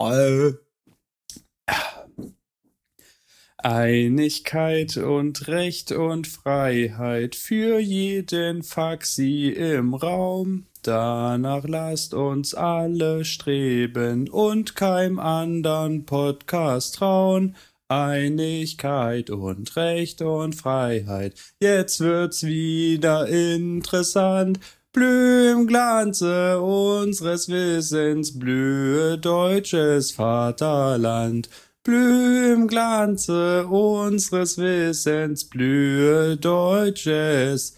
Einigkeit und Recht und Freiheit für jeden Faxi im Raum. Danach lasst uns alle streben und keinem anderen Podcast trauen. Einigkeit und Recht und Freiheit. Jetzt wird's wieder interessant. Blühe im Glanze unseres Wissens, blühe deutsches Vaterland. Blühe im Glanze unseres Wissens, blühe deutsches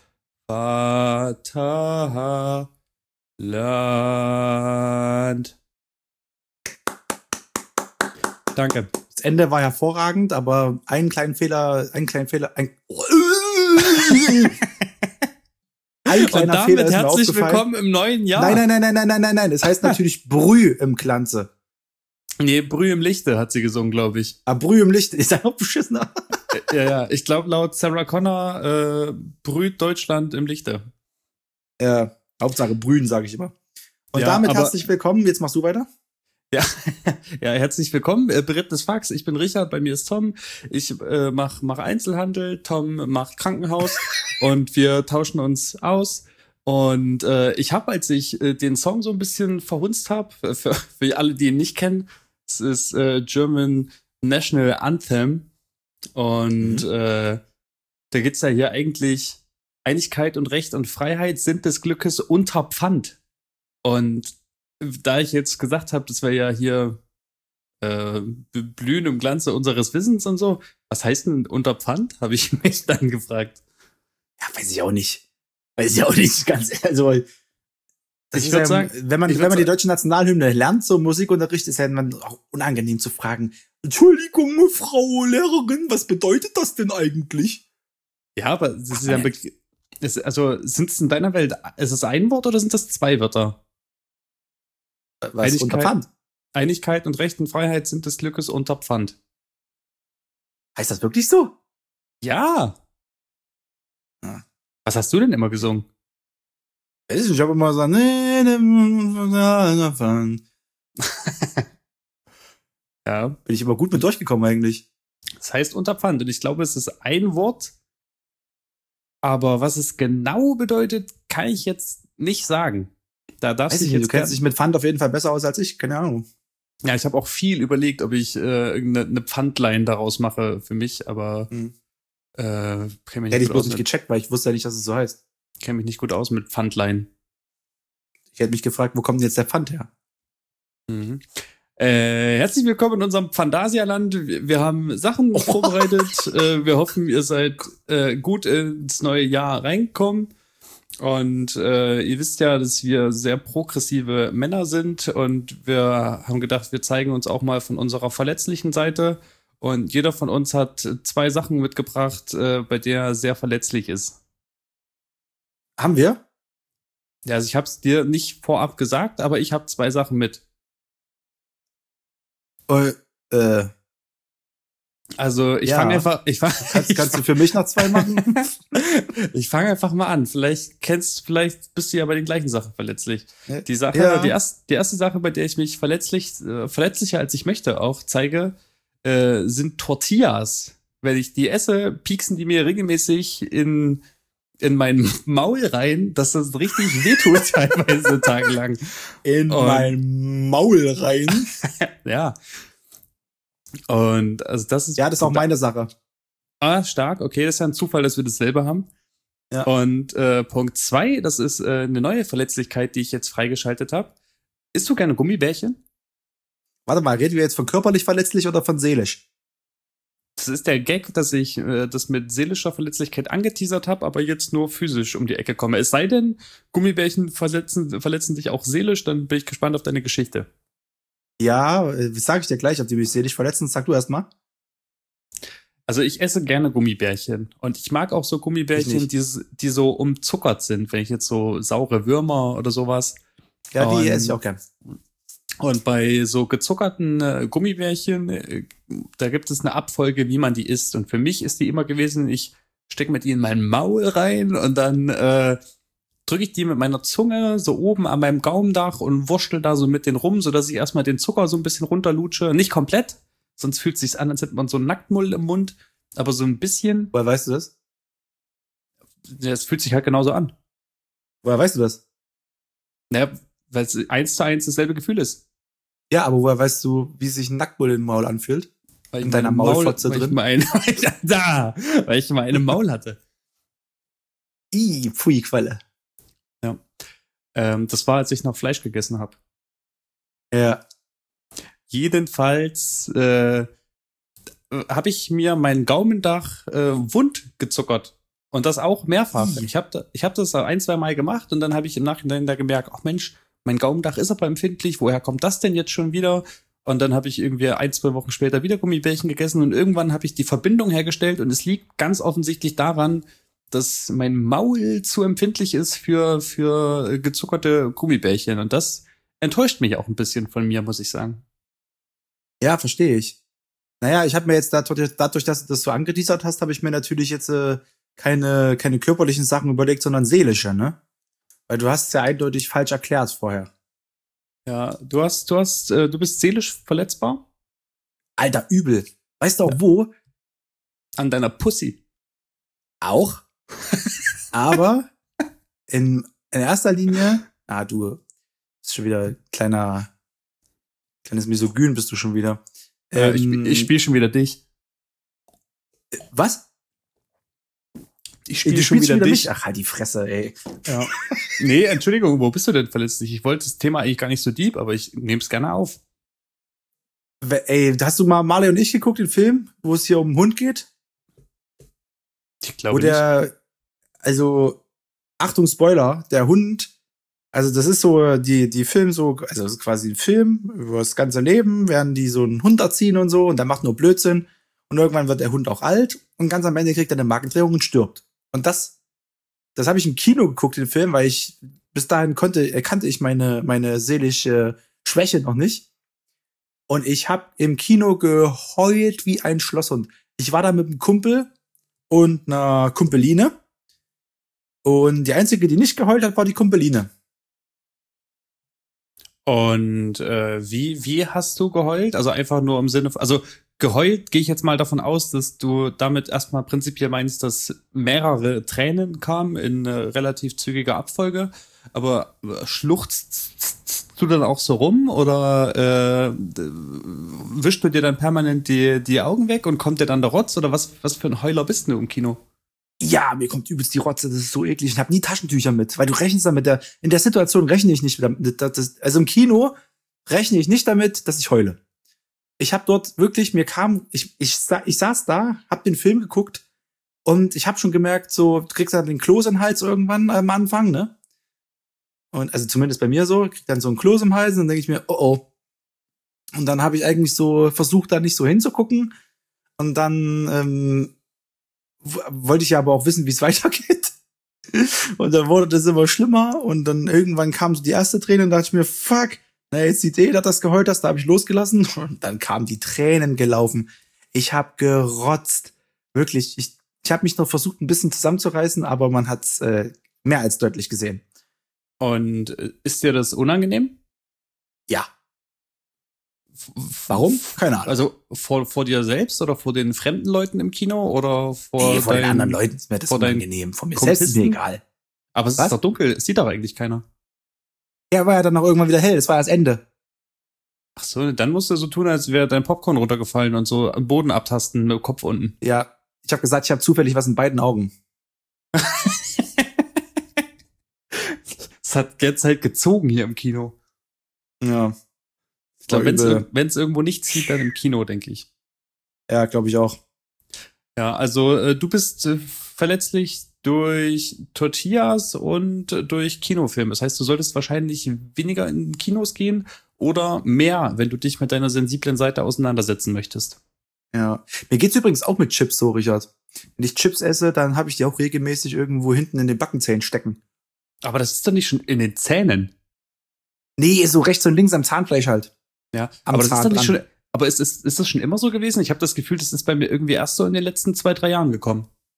Vaterland. Danke. Das Ende war hervorragend, aber einen kleinen Fehler. Ein kleiner Und damit Fehler ist mir herzlich aufgefallen. willkommen im neuen Jahr. Nein. Das heißt natürlich Brüh im Glanze. Nee, Brühe im Lichte hat sie gesungen, glaube ich. Ah, Brüh im Licht ist ja noch beschissener. Ja. Ich glaube, laut Sarah Connor brüht Deutschland im Lichte. Ja, Hauptsache Brühen, sage ich immer. Und Ja, damit aber- herzlich willkommen. Jetzt machst du weiter. Ja, herzlich willkommen. Berittenes Fax. Ich bin Richard, bei mir ist Tom. Ich mach Einzelhandel, Tom macht Krankenhaus und wir tauschen uns aus. Und ich habe, als ich den Song so ein bisschen verhunzt habe, für alle, die ihn nicht kennen, es ist German National Anthem. Und da geht's ja hier eigentlich Einigkeit und Recht und Freiheit sind des Glückes unter Pfand. Und da ich jetzt gesagt habe, das wäre ja hier Blühen im Glanze unseres Wissens und so, was heißt denn unter Pfand? Habe ich mich dann gefragt. Ja, weiß ich auch nicht, ganz also. Das Ich ist würd ja, sagen- wenn man die deutsche Nationalhymne lernt, so Musikunterricht, ist ja dann auch unangenehm zu fragen. Entschuldigung, Frau Lehrerin, was bedeutet das denn eigentlich? Ja, aber das ist ja ein also sind es in deiner Welt, ist es ein Wort oder sind das zwei Wörter? Was unter Pfand? Einigkeit und Recht und Freiheit sind des Glückes unter Pfand. Heißt das wirklich so? Ja. Ja. Was hast du denn immer gesungen? Weiß ich nicht, ich habe immer so, Ja. bin ich immer gut mit durchgekommen eigentlich. Das heißt unter Pfand. Und ich glaube, es ist ein Wort. Aber was es genau bedeutet, kann ich jetzt nicht sagen. Da darfst Weiß du ich dich nicht, jetzt du kennst dich mit Pfand auf jeden Fall besser aus als ich, keine Ahnung. Ja, ich habe auch viel überlegt, ob ich irgendeine Pfandlein daraus mache für mich, aber kenn mich Hätte ich gut bloß aus nicht mit- gecheckt, weil ich wusste ja nicht, dass es so heißt. kenn mich nicht gut aus mit Pfandlein. Ich hätte mich gefragt, wo kommt denn jetzt der Pfand her? Mhm. Herzlich willkommen in unserem Phantasialand. Wir haben Sachen vorbereitet. Wir hoffen, ihr seid gut ins neue Jahr reingekommen. Und ihr wisst ja, dass wir sehr progressive Männer sind. Und wir haben gedacht, wir zeigen uns auch mal von unserer verletzlichen Seite. Und jeder von uns hat 2 Sachen mitgebracht, bei der er sehr verletzlich ist. Haben wir? Ja, also ich habe es dir nicht vorab gesagt, aber ich habe 2 Sachen mit. Also ich Ja. fange einfach, Kannst du für mich noch 2 machen? ich fange einfach mal an. Vielleicht bist du ja bei den gleichen Sachen verletzlich. Die Sache, Ja. die erste Sache, bei der ich mich verletzlicher als ich möchte auch zeige, sind Tortillas. Wenn ich die esse, pieksen die mir regelmäßig in mein Maul rein, dass das richtig wehtut teilweise tagelang. In Und- mein Maul rein. Ja. Und also das ist Ja, das ist auch meine Sache. stark. Okay, das ist ja ein Zufall, dass wir dasselbe haben. Ja. Und Punkt 2, das ist eine neue Verletzlichkeit, die ich jetzt freigeschaltet habe. Isst du gerne Gummibärchen? Warte mal, reden wir jetzt von körperlich verletzlich oder von seelisch? Das ist der Gag, dass ich das mit seelischer Verletzlichkeit angeteasert habe, aber jetzt nur physisch um die Ecke komme. Es sei denn, Gummibärchen verletzen dich auch seelisch, dann bin ich gespannt auf deine Geschichte. Ja, sag ich dir gleich, ob die mich seelisch verletzen. Sag du erst mal. Also ich esse gerne Gummibärchen und ich mag auch so Ich Gummibärchen, nicht. die so umzuckert sind, wenn ich jetzt so saure Würmer oder sowas. Ja, die Und- esse ich auch gern. Und bei so gezuckerten Gummibärchen, da gibt es eine Abfolge, wie man die isst. Und für mich ist die immer gewesen, ich stecke mir die in mein Maul rein und dann drücke ich die mit meiner Zunge so oben an meinem Gaumendach und wurschtel da so mit den rum, sodass ich erstmal den Zucker so ein bisschen runterlutsche. Nicht komplett, sonst fühlt es sich an, als hätte man so einen Nacktmull im Mund, aber so ein bisschen. Woher weißt du das? Es fühlt sich halt genauso an. Woher weißt du das? Naja, weil es 1:1 dasselbe Gefühl ist. Ja, aber woher weißt du, wie sich ein Nacktmull im Maul anfühlt? Weil in deiner Maulfotze drin? Weil ich mal eine Maul hatte. Pfui, Quelle. Ja. Das war, als ich noch Fleisch gegessen habe. Ja. Jedenfalls habe ich mir mein Gaumendach wund gezuckert. Und das auch mehrfach. Ich hab das 1-2 Mal gemacht und dann habe ich im Nachhinein da gemerkt, ach Mensch, mein Gaumendach ist aber empfindlich, woher kommt das denn jetzt schon wieder? Und dann habe ich irgendwie 1-2 Wochen später wieder Gummibärchen gegessen und irgendwann habe ich die Verbindung hergestellt und es liegt ganz offensichtlich daran, dass mein Maul zu empfindlich ist für gezuckerte Gummibärchen. Und das enttäuscht mich auch ein bisschen von mir, muss ich sagen. Ja, verstehe ich. Naja, ich habe mir jetzt dadurch, dass du das so angeteasert hast, habe ich mir natürlich jetzt keine körperlichen Sachen überlegt, sondern seelische, ne? Weil du hast es ja eindeutig falsch erklärt vorher. Ja, du bist seelisch verletzbar? Alter, übel. Weißt du auch wo? An deiner Pussy. Auch. Aber in erster Linie, du bist schon wieder kleines Misogyn bist du schon wieder. Ich spiele schon wieder dich. Was? Ich spiele schon wieder dich. Mich? Ach, halt die Fresse, ey. Ja. Nee, Entschuldigung, wo bist du denn verletzlich? Ich wollte das Thema eigentlich gar nicht so deep, aber ich nehme es gerne auf. Ey, hast du mal Marley und ich geguckt, den Film, wo es hier um einen Hund geht? Ich glaube nicht. Also, Achtung, Spoiler, der Hund, also das ist so, die Film so, also das ist quasi ein Film über das ganze Leben, werden die so einen Hund erziehen und so und der macht nur Blödsinn und irgendwann wird der Hund auch alt und ganz am Ende kriegt er eine Magendrehung und stirbt. Und das habe ich im Kino geguckt, den Film, weil ich bis dahin kannte ich meine seelische Schwäche noch nicht. Und ich habe im Kino geheult wie ein Schlosshund. Ich war da mit einem Kumpel und einer Kumpeline. Und die einzige, die nicht geheult hat, war die Kumpeline. Und wie hast du geheult? Also einfach nur im Sinne von, also geheult gehe ich jetzt mal davon aus, dass du damit erstmal prinzipiell meinst, dass mehrere Tränen kamen in relativ zügiger Abfolge. Aber schluchzt du dann auch so rum oder wischst du dir dann permanent die Augen weg und kommt dir dann der Rotz? Oder was für ein Heuler bist du im Kino? Ja, mir kommt übelst die Rotze, das ist so eklig. Ich habe nie Taschentücher mit, weil du rechnest damit, in der Situation rechne ich nicht damit. Also im Kino rechne ich nicht damit, dass ich heule. Ich habe dort wirklich, ich saß da, hab den Film geguckt und ich habe schon gemerkt, so, du kriegst dann den Kloß im Hals irgendwann am Anfang, ne? Und also zumindest bei mir so, krieg dann so einen Kloß im Hals und dann denke ich mir, oh. Und dann habe ich eigentlich so versucht, da nicht so hinzugucken. Und dann wollte ich ja aber auch wissen, wie es weitergeht. Und dann wurde das immer schlimmer und dann irgendwann kam so die erste Träne und dachte ich mir, fuck, na jetzt sieht dass das geheult hast, da habe ich losgelassen und dann kamen die Tränen gelaufen. Ich habe gerotzt. Wirklich, ich habe mich noch versucht, ein bisschen zusammenzureißen, aber man hat's mehr als deutlich gesehen. Und ist dir das unangenehm? Ja. Warum? Keine Ahnung. Also vor dir selbst oder vor den fremden Leuten im Kino oder vor den anderen Leuten ist mir das unangenehm. Von mir selbst ist mir egal. Aber es ist doch dunkel, es sieht doch eigentlich keiner. Ja, war ja dann auch irgendwann wieder hell, es war das Ende. Ach so, dann musst du so tun, als wäre dein Popcorn runtergefallen und so am Boden abtasten mit dem Kopf unten. Ja, ich habe gesagt, ich habe zufällig was in beiden Augen. Es hat jetzt halt gezogen hier im Kino. Ja. Ich glaube, wenn es irgendwo nicht zieht, dann im Kino, denke ich. Ja, glaube ich auch. Ja, also du bist verletzlich durch Tortillas und durch Kinofilme. Das heißt, du solltest wahrscheinlich weniger in Kinos gehen oder mehr, wenn du dich mit deiner sensiblen Seite auseinandersetzen möchtest. Ja, mir geht's übrigens auch mit Chips so, Richard. Wenn ich Chips esse, dann habe ich die auch regelmäßig irgendwo hinten in den Backenzähnen stecken. Aber das ist doch nicht schon in den Zähnen. Nee, so rechts und links am Zahnfleisch halt. Ja, aber das ist doch nicht schon. Aber ist das schon immer so gewesen? Ich habe das Gefühl, das ist bei mir irgendwie erst so in den letzten 2-3 Jahren gekommen.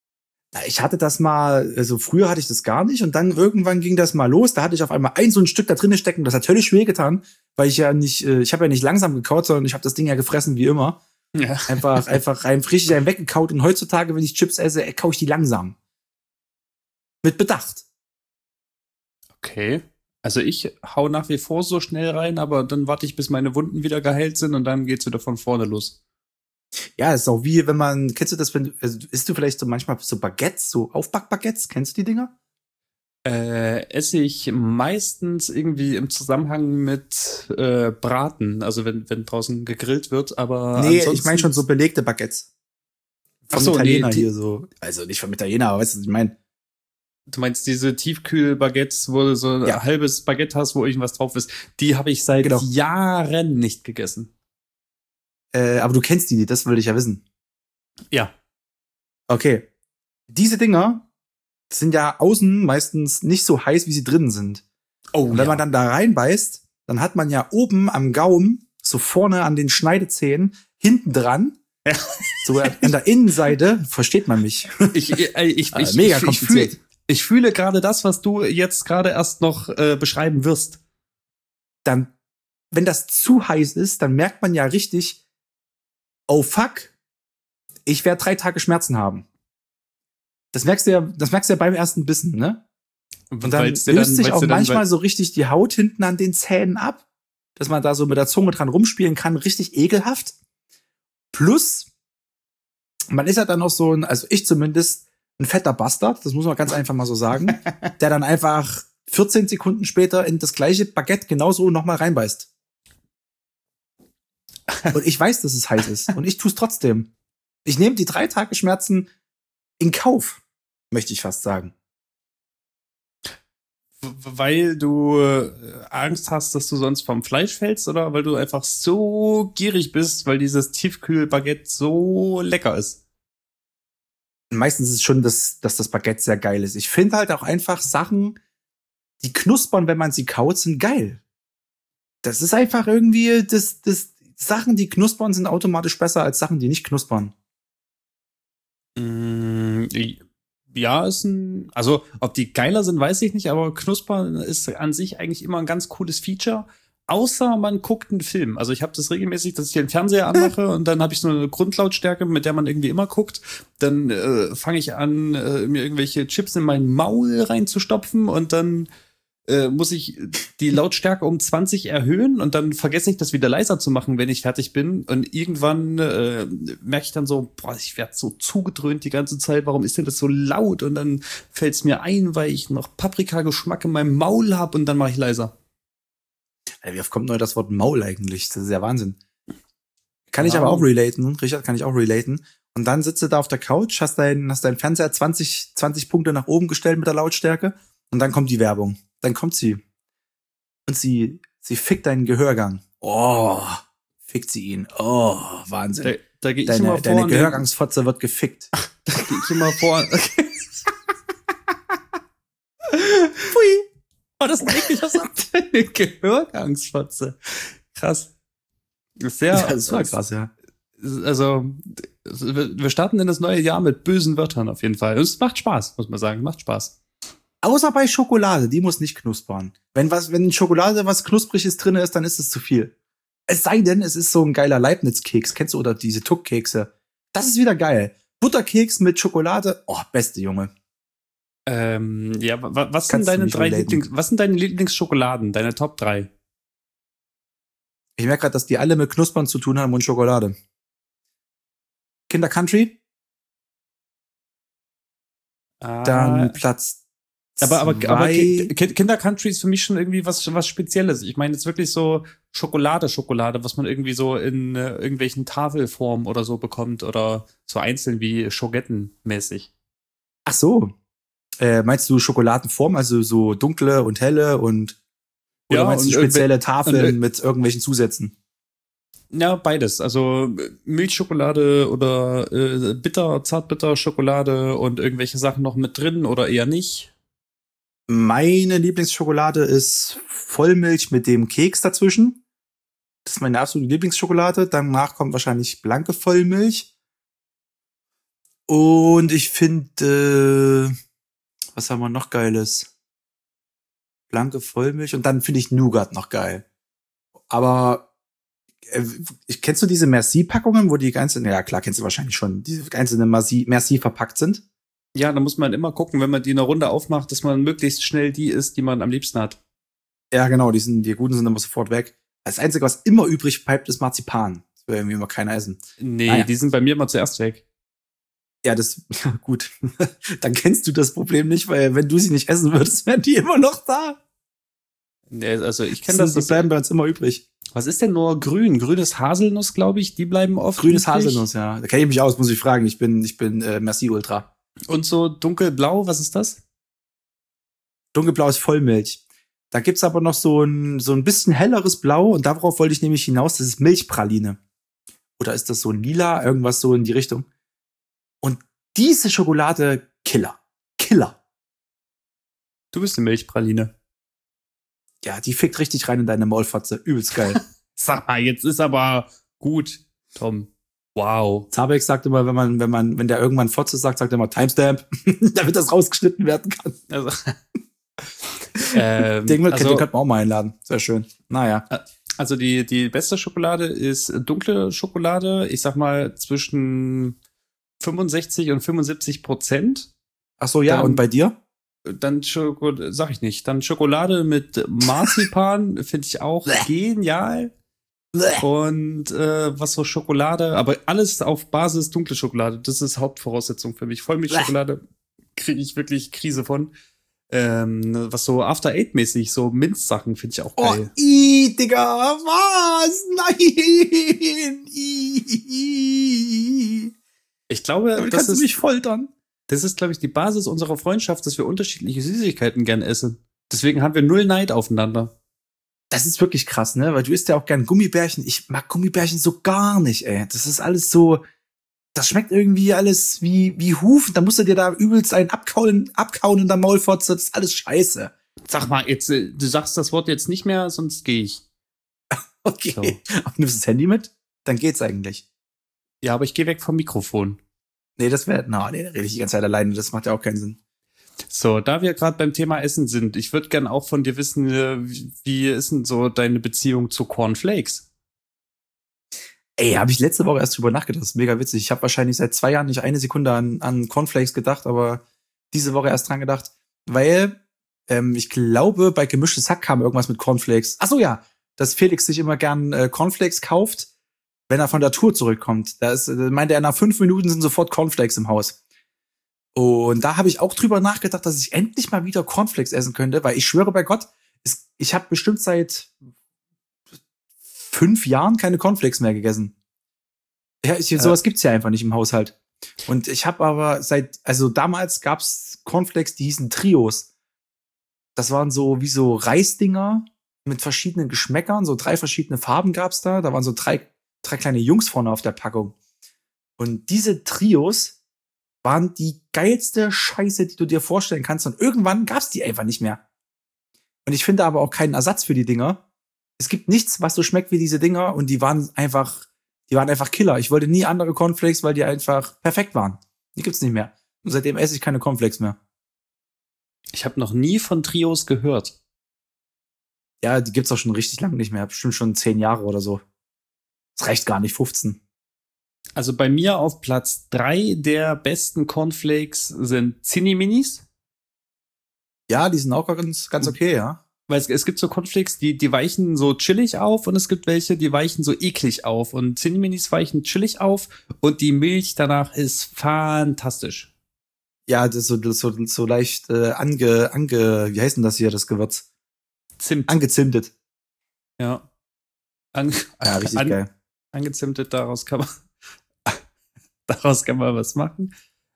Ich hatte das mal, also früher hatte ich das gar nicht und dann irgendwann ging das mal los. Da hatte ich auf einmal so ein Stück da drinnen stecken. Das hat höllisch wehgetan, weil ich habe ja nicht langsam gekaut, sondern ich habe das Ding ja gefressen wie immer. Ja. Einfach rein richtig einen weggekaut. Und heutzutage, wenn ich Chips esse, kaue ich die langsam. Mit Bedacht. Okay. Also ich hau nach wie vor so schnell rein, aber dann warte ich, bis meine Wunden wieder geheilt sind und dann geht's wieder von vorne los. Ja, ist auch wie, wenn man, kennst du das, also isst du vielleicht so manchmal so Baguettes, so Aufbackbaguettes, kennst du die Dinger? Esse ich meistens irgendwie im Zusammenhang mit Braten, also wenn draußen gegrillt wird, aber Nee, ansonsten, ich meine schon so belegte Baguettes. Vom Ach so, Italiener nee, hier so. Also nicht vom Italiener, aber weißt du, was ich meine? du meinst diese Tiefkühl-Baguettes, wo du so ein Ja. halbes Baguette hast, wo irgendwas drauf ist, die habe ich seit Genau. Jahren nicht gegessen. Aber du kennst die, das will ich ja wissen. Ja. Okay. Diese Dinger sind ja außen meistens nicht so heiß, wie sie drinnen sind. Oh, Und wenn man dann da reinbeißt, dann hat man ja oben am Gaumen, so vorne an den Schneidezähnen, hinten dran, Ja. so an der Innenseite, versteht man mich. Mega kompliziert. Ich fühle gerade das, was du jetzt gerade erst noch beschreiben wirst. Dann, wenn das zu heiß ist, dann merkt man ja richtig, oh fuck, ich werde 3 Tage Schmerzen haben. Das merkst du ja beim ersten Bissen, ne? Und dann löst sich auch manchmal so richtig die Haut hinten an den Zähnen ab, dass man da so mit der Zunge dran rumspielen kann, richtig ekelhaft. Plus, man ist ja dann auch so also ich zumindest, ein fetter Bastard, das muss man ganz einfach mal so sagen, der dann einfach 14 Sekunden später in das gleiche Baguette genauso nochmal reinbeißt. Und ich weiß, dass es heiß ist. Und ich tue es trotzdem. Ich nehme die 3 Tage Schmerzen in Kauf, möchte ich fast sagen. Weil du Angst hast, dass du sonst vom Fleisch fällst oder weil du einfach so gierig bist, weil dieses Tiefkühl-Baguette so lecker ist? Meistens ist es schon, dass das Baguette sehr geil ist. Ich finde halt auch einfach Sachen, die knuspern, wenn man sie kaut, sind geil. Das ist einfach irgendwie, das Sachen, die knuspern, sind automatisch besser als Sachen, die nicht knuspern. Ja, also ob die geiler sind, weiß ich nicht, aber Knuspern ist an sich eigentlich immer ein ganz cooles Feature. Außer man guckt einen Film. Also ich habe das regelmäßig, dass ich den Fernseher anmache und dann habe ich so eine Grundlautstärke, mit der man irgendwie immer guckt. Dann fange ich an, mir irgendwelche Chips in mein Maul reinzustopfen und dann muss ich die Lautstärke um 20 erhöhen und dann vergesse ich das wieder leiser zu machen, wenn ich fertig bin. Und irgendwann merke ich dann so, boah, ich werde so zugedröhnt die ganze Zeit. Warum ist denn das so laut? Und dann fällt es mir ein, weil ich noch Paprikageschmack in meinem Maul habe und dann mache ich leiser. Wie oft kommt neu das Wort Maul eigentlich? Das ist ja Wahnsinn. Kann ich aber auch relaten, Richard, kann ich auch relaten. Und dann sitzt du da auf der Couch, hast deinen Fernseher 20 Punkte nach oben gestellt mit der Lautstärke und dann kommt die Werbung. Dann kommt sie. Und sie fickt deinen Gehörgang. Oh, fickt sie ihn. Oh, Wahnsinn. Da gehe ich immer vor. Deine Gehörgangsfotze wird gefickt. Da gehe ich immer vor. Okay. Pui. Oh, das ist ein ekliger Satz. Deine Gehörgangsfotze. Krass. Das war krass, ja. Also, wir starten in das neue Jahr mit bösen Wörtern auf jeden Fall. Es macht Spaß, muss man sagen. Macht Spaß. Außer bei Schokolade, die muss nicht knuspern. Wenn in Schokolade was Knuspriges drin ist, dann ist es zu viel. Es sei denn, es ist so ein geiler Leibniz-Keks, kennst du, oder diese Tuck-Kekse. Das ist wieder geil. Butterkeks mit Schokolade, oh, beste Junge. Ja, was sind deine Lieblingsschokoladen, deine Top 3? Ich merke gerade, dass die alle mit Knuspern zu tun haben und Schokolade. Kinder Country. Dann Platz Aber Kinder Country ist für mich schon irgendwie was Spezielles. Ich meine jetzt wirklich so Schokolade, was man irgendwie so in irgendwelchen Tafelformen oder so bekommt oder so einzeln wie Schogetten-mäßig. Ach so. Meinst du Schokoladenform, also so dunkle und helle und oder meinst du spezielle Tafeln mit irgendwelchen Zusätzen? Ja, beides. Also Milchschokolade oder Zartbitter-Schokolade und irgendwelche Sachen noch mit drin oder eher nicht. Meine Lieblingsschokolade ist Vollmilch mit dem Keks dazwischen. Das ist meine absolute Lieblingsschokolade. Danach kommt wahrscheinlich blanke Vollmilch. Und ich finde, was haben wir noch Geiles? Blanke Vollmilch und dann finde ich Nougat noch geil. Aber kennst du diese Merci-Packungen, wo die ganzen, ja klar, kennst du wahrscheinlich schon, diese einzelnen Merci verpackt sind? Ja, da muss man immer gucken, wenn man die in einer Runde aufmacht, dass man möglichst schnell die isst, die man am liebsten hat. Ja, genau, die guten sind immer sofort weg. Das Einzige, was immer übrig bleibt, ist Marzipan. Das will irgendwie immer keiner essen. Nee, die sind bei mir immer zuerst weg. Ja, das, gut. Dann kennst du das Problem nicht, weil wenn du sie nicht essen würdest, wären die immer noch da. Nee, also ich kenne das. Die bleiben bei uns immer übrig. Was ist denn nur grün? Grünes Haselnuss, glaube ich, die bleiben oft Grünes übrig. Haselnuss, ja. Da kenne ich mich aus, muss ich fragen. Ich bin Merci Ultra. Und so dunkelblau, was ist das? Dunkelblau ist Vollmilch. Da gibt's aber noch so ein bisschen helleres Blau und darauf wollte ich nämlich hinaus, das ist Milchpraline. Oder ist das so ein Lila, irgendwas so in die Richtung. Und diese Schokolade, Killer. Du bist eine Milchpraline. Ja, die fickt richtig rein in deine Maulfotze. Übelst geil. Sag mal, jetzt ist aber gut, Tom. Wow. Zabeck sagt immer, wenn der irgendwann Fotze sagt er immer Timestamp, damit das rausgeschnitten werden kann. Also, den könnte man auch mal einladen. Sehr schön. Naja. Also die beste Schokolade ist dunkle Schokolade. Ich sag mal zwischen 65 und 75%. Ach so, ja. Und bei dir? Dann sag ich nicht. Dann Schokolade mit Marzipan finde ich auch genial. Und was so Schokolade, aber alles auf Basis dunkle Schokolade. Das ist Hauptvoraussetzung für mich. Vollmilchschokolade kriege ich wirklich Krise von. Was so After Eight mäßig, so Minzsachen finde ich auch geil. Oh, Digga, was? Nein! Ich glaube, damit kannst du mich foltern. Das ist, glaube ich, die Basis unserer Freundschaft, dass wir unterschiedliche Süßigkeiten gern essen. Deswegen haben wir null Neid aufeinander. Das ist wirklich krass, ne? Weil du isst ja auch gern Gummibärchen. Ich mag Gummibärchen so gar nicht, ey. Das ist alles so, das schmeckt irgendwie alles wie Hufen. Da musst du dir da übelst einen abkauen in der Maulfotze. Das ist alles scheiße. Sag mal, jetzt, du sagst das Wort jetzt nicht mehr, sonst gehe ich. Okay. So. Aber nimmst du das Handy mit? Dann geht's eigentlich. Ja, aber ich gehe weg vom Mikrofon. Nee, da rede ich die ganze Zeit alleine. Das macht ja auch keinen Sinn. So, da wir gerade beim Thema Essen sind, ich würde gern auch von dir wissen, wie ist denn so deine Beziehung zu Cornflakes? Ey, habe ich letzte Woche erst drüber nachgedacht. Das ist mega witzig. Ich habe wahrscheinlich seit 2 Jahren nicht eine Sekunde an Cornflakes gedacht, aber diese Woche erst dran gedacht, weil ich glaube, bei Gemischtes Hack kam irgendwas mit Cornflakes. Ach so, ja, dass Felix sich immer gern Cornflakes kauft, wenn er von der Tour zurückkommt. Meinte er, nach 5 Minuten sind sofort Cornflakes im Haus. Und da habe ich auch drüber nachgedacht, dass ich endlich mal wieder Cornflakes essen könnte, weil ich schwöre bei Gott, ich habe bestimmt seit 5 Jahren keine Cornflakes mehr gegessen. Ja, sowas gibt's ja einfach nicht im Haushalt. Und ich habe aber damals gab's Cornflakes, die hießen Trios. Das waren so wie so Reisdinger mit verschiedenen Geschmäckern, so 3 verschiedene Farben gab's da. Da waren so 3 kleine Jungs vorne auf der Packung. Und diese Trios waren die geilste Scheiße, die du dir vorstellen kannst. Und irgendwann gab's die einfach nicht mehr. Und ich finde aber auch keinen Ersatz für die Dinger. Es gibt nichts, was so schmeckt wie diese Dinger. Und die waren einfach Killer. Ich wollte nie andere Cornflakes, weil die einfach perfekt waren. Die gibt's nicht mehr. Und seitdem esse ich keine Cornflakes mehr. Ich habe noch nie von Trios gehört. Ja, die gibt's auch schon richtig lange nicht mehr. Bestimmt schon 10 Jahre oder so. Das reicht gar nicht, 15. Also bei mir auf Platz 3 der besten Cornflakes sind Zinni-Minis. Ja, die sind auch ganz okay, ja. Weil es gibt so Cornflakes, die weichen so chillig auf und es gibt welche, die weichen so eklig auf. Und Zinni-Minis weichen chillig auf und die Milch danach ist fantastisch. Ja, das ist so leicht wie heißt denn das hier, das Gewürz? Zimt. Angezimtet. Ja. Ja, richtig geil. Angezimtet, daraus kann man was machen.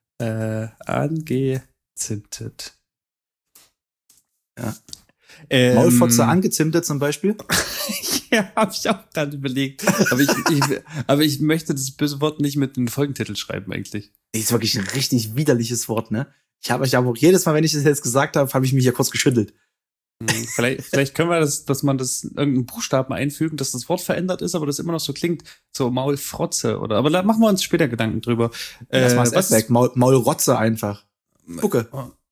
Angezimtet. Ja. Maulfotze angezimtet zum Beispiel? Ja, habe ich auch gerade überlegt. Aber ich möchte das böse Wort nicht mit dem Folgentitel schreiben eigentlich. Das ist wirklich ein richtig widerliches Wort, ne? Ich habe auch jedes Mal, wenn ich das jetzt gesagt habe, habe ich mich ja kurz geschüttelt. Vielleicht können wir dass man das irgendeinen Buchstaben einfügen, dass das Wort verändert ist, aber das immer noch so klingt, so Maulfrotze oder. Aber da machen wir uns später Gedanken drüber. Lass mal das weg. Maulrotze einfach. Spucke.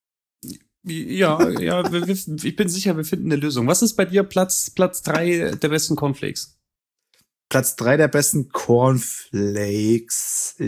Ja, ich bin sicher, wir finden eine Lösung. Was ist bei dir Platz 3 der besten Cornflakes? Platz 3 der besten Cornflakes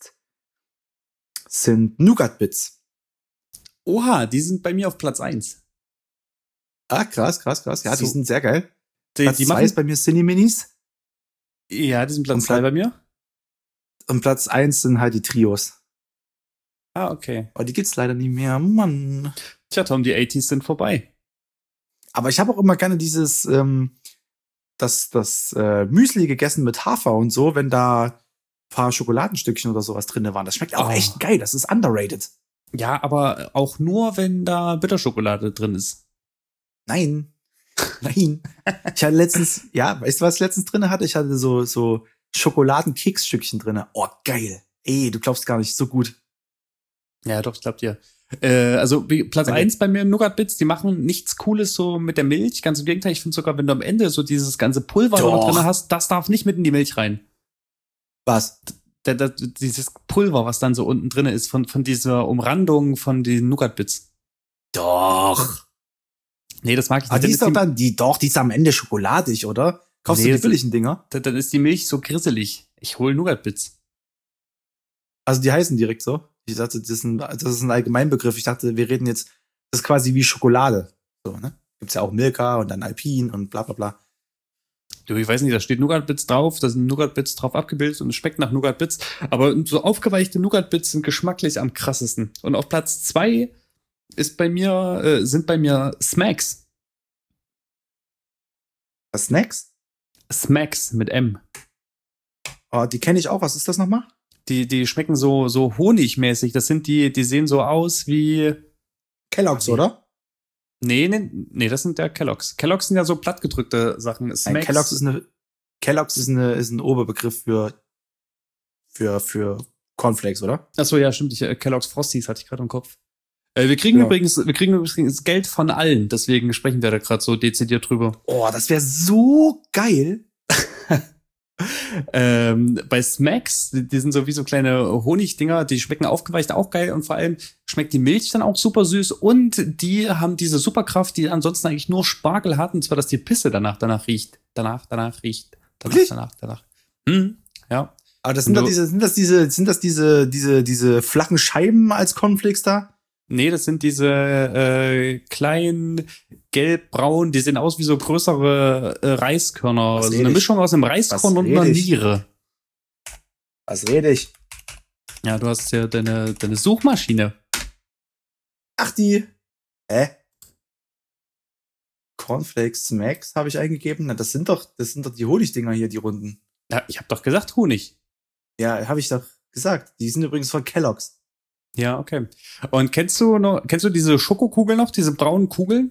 sind Nougat-Bits. Oha, die sind bei mir auf Platz 1. Ah, krass. Ja, So, die sind sehr geil. die Platz 2 machen, ist bei mir Cinni-Minis. ja, die sind Platz Und 2 bei mir. Platz 1 sind halt die Trios. Ah, okay. Aber die gibt's leider nie mehr. Mann. Tja, Tom, die 80s sind vorbei. Aber ich habe auch immer gerne dieses das Müsli gegessen mit Hafer und so, wenn da ein paar Schokoladenstückchen oder sowas drin waren. Das schmeckt auch Oh. echt geil. Das ist underrated. Ja, aber auch nur, wenn da Bitterschokolade drin ist. Nein. Nein. Ich hatte letztens, ja, weißt du, was ich letztens drin hatte? Ich hatte so Schokoladenkeksstückchen drin. Oh, geil. Ey, du glaubst gar nicht, so gut. Ja, doch, ich glaub dir. Also Platz Danke. 1 bei mir Nougat-Bits, die machen nichts Cooles so mit der Milch. Ganz im Gegenteil, ich finde sogar, wenn du am Ende so dieses ganze Pulver da Doch. drin hast, das darf nicht mit in die Milch rein. Was? Dieses Pulver, was dann so unten drin ist, von dieser Umrandung von den Nougat-Bits. Doch. Nee, das mag ich Aber nicht. die ist doch dann, die ist am Ende schokoladig, oder? Kaufst Nee, du die das- billigen Dinger? Dann ist die Milch so grisselig. Ich hole Nougat-Bits. Also die heißen direkt so. Ich dachte, das ist ein Allgemeinbegriff. Ich dachte, wir reden jetzt, das ist quasi wie Schokolade. So, ne? Gibt's ja auch Milka und dann Alpin und bla bla bla. Du, ich weiß nicht, da steht Nougat-Bits drauf, da sind Nougat-Bits drauf abgebildet und es schmeckt nach Nougat-Bits. Aber so aufgeweichte Nougat-Bits sind geschmacklich am krassesten. Und auf Platz 2 sind bei mir Smacks. Was, Snacks? Smacks mit M. Oh, die kenne ich auch. Was ist das nochmal? Die schmecken so honigmäßig. Das sind die sehen so aus wie. Kellogg's, Nee. oder? Nee, das sind ja Kellogg's. Kellogg's sind ja so plattgedrückte Sachen. Nein, Smacks. Kellogg's ist ein Oberbegriff für Cornflakes, oder? Achso, ja, stimmt. Kellogg's Frosties hatte ich gerade im Kopf. Wir kriegen Ja. übrigens Geld von allen, deswegen sprechen wir da gerade so dezidiert drüber. Oh, das wäre so geil. Bei Smacks, die sind so wie so kleine Honigdinger, die schmecken aufgeweicht auch geil und vor allem schmeckt die Milch dann auch super süß und die haben diese Superkraft, die ansonsten eigentlich nur Spargel hat, und zwar, dass die Pisse danach riecht. Danach riecht. Wirklich? Danach. Ja. Aber das Und sind das diese flachen Scheiben als Cornflakes da? Nee, das sind diese kleinen gelb-braun, die sehen aus wie so größere Reiskörner. Was Also red eine ich? Mischung aus einem Reiskorn Was und einer red ich? Niere. Was rede ich? Ja, du hast ja deine Suchmaschine. Ach, die. Cornflakes Smacks habe ich eingegeben. Na, das sind doch die Honigdinger hier, die runden. Ja, ich habe doch gesagt Honig. Ja, habe ich doch gesagt. Die sind übrigens von Kellogg's. Ja, okay. Und kennst du diese Schokokugeln noch, diese braunen Kugeln?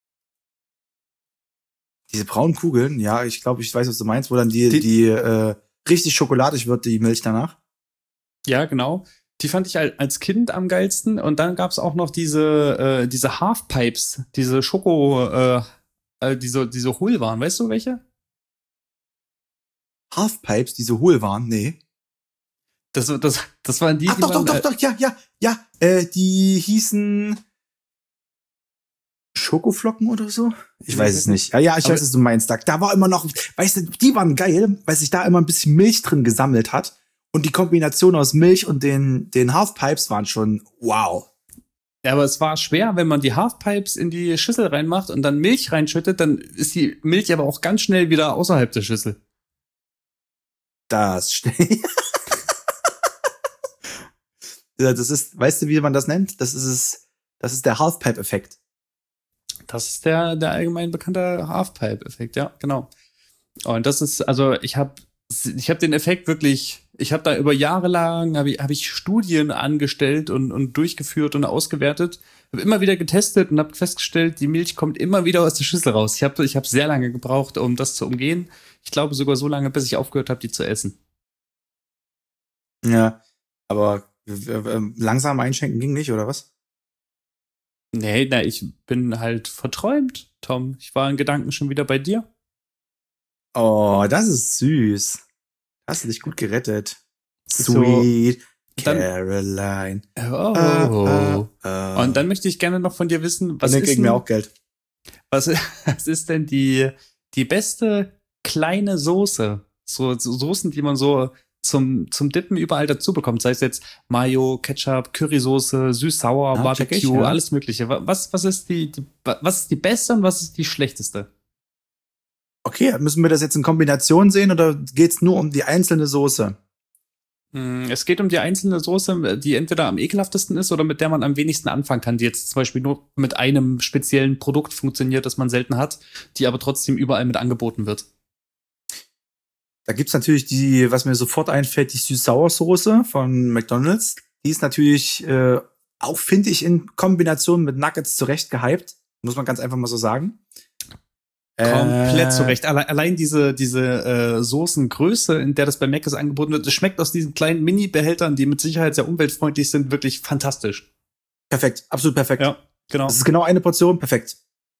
Diese braunen Kugeln, ja, ich glaube, ich weiß, was du meinst, wo dann die richtig schokoladig wird, die Milch danach. Ja, genau. Die fand ich als Kind am geilsten. Und dann gab's auch noch diese Halfpipes, diese diese hohl waren. Weißt du welche? Halfpipes, diese hohl waren, nee. Das waren die, Ach, die doch, waren, doch, ja. Die hießen Schokoflocken oder so? Ich weiß es nicht. Ja, ich Aber- weiß, was du meinst. Da war immer noch, weißt du, die waren geil, weil sich da immer ein bisschen Milch drin gesammelt hat. Und die Kombination aus Milch und den Halfpipes waren schon wow. Ja, aber es war schwer, wenn man die Halfpipes in die Schüssel reinmacht und dann Milch reinschüttet, dann ist die Milch aber auch ganz schnell wieder außerhalb der Schüssel. Das stimmt. Ja, das ist, weißt du, wie man das nennt? Das ist der Halfpipe-Effekt. Das ist der allgemein bekannte Halfpipe-Effekt, ja, genau. Und das ist, also ich habe den Effekt wirklich, ich habe da über Jahre lang, hab ich Studien angestellt und durchgeführt und ausgewertet, habe immer wieder getestet und habe festgestellt, die Milch kommt immer wieder aus der Schüssel raus. Ich hab sehr lange gebraucht, um das zu umgehen. Ich glaube sogar so lange, bis ich aufgehört habe, die zu essen. Ja, aber langsam einschenken ging nicht, oder was? Nee, na, ich bin halt verträumt, Tom. Ich war in Gedanken schon wieder bei dir. Oh, das ist süß. Hast du dich gut gerettet. So, Sweet dann, Caroline. oh. Und Ah. dann möchte ich gerne noch von dir wissen, Und dann kriegen wir auch Geld. was, was ist denn die beste kleine Soße? So Soßen, die man so zum Dippen überall dazu bekommt. Sei es jetzt Mayo, Ketchup, Currysoße, süß-sauer, Ja, check ich, Barbecue, ja. alles Mögliche. Was ist was ist die beste und was ist die schlechteste? Okay, müssen wir das jetzt in Kombination sehen oder geht's nur um die einzelne Soße? Es geht um die einzelne Soße, die entweder am ekelhaftesten ist oder mit der man am wenigsten anfangen kann, die jetzt zum Beispiel nur mit einem speziellen Produkt funktioniert, das man selten hat, die aber trotzdem überall mit angeboten wird. Da gibt's natürlich was mir sofort einfällt, die Süß-Sauer-Soße von McDonald's. Die ist natürlich auch, finde ich, in Kombination mit Nuggets zurecht gehypt. Muss man ganz einfach mal so sagen. Komplett zurecht. Allein diese Soßengröße, in der das bei Mc's angeboten wird, das schmeckt aus diesen kleinen Mini-Behältern, die mit Sicherheit sehr umweltfreundlich sind, wirklich fantastisch. Perfekt, absolut perfekt. Ja, genau. Das ist genau eine Portion, perfekt.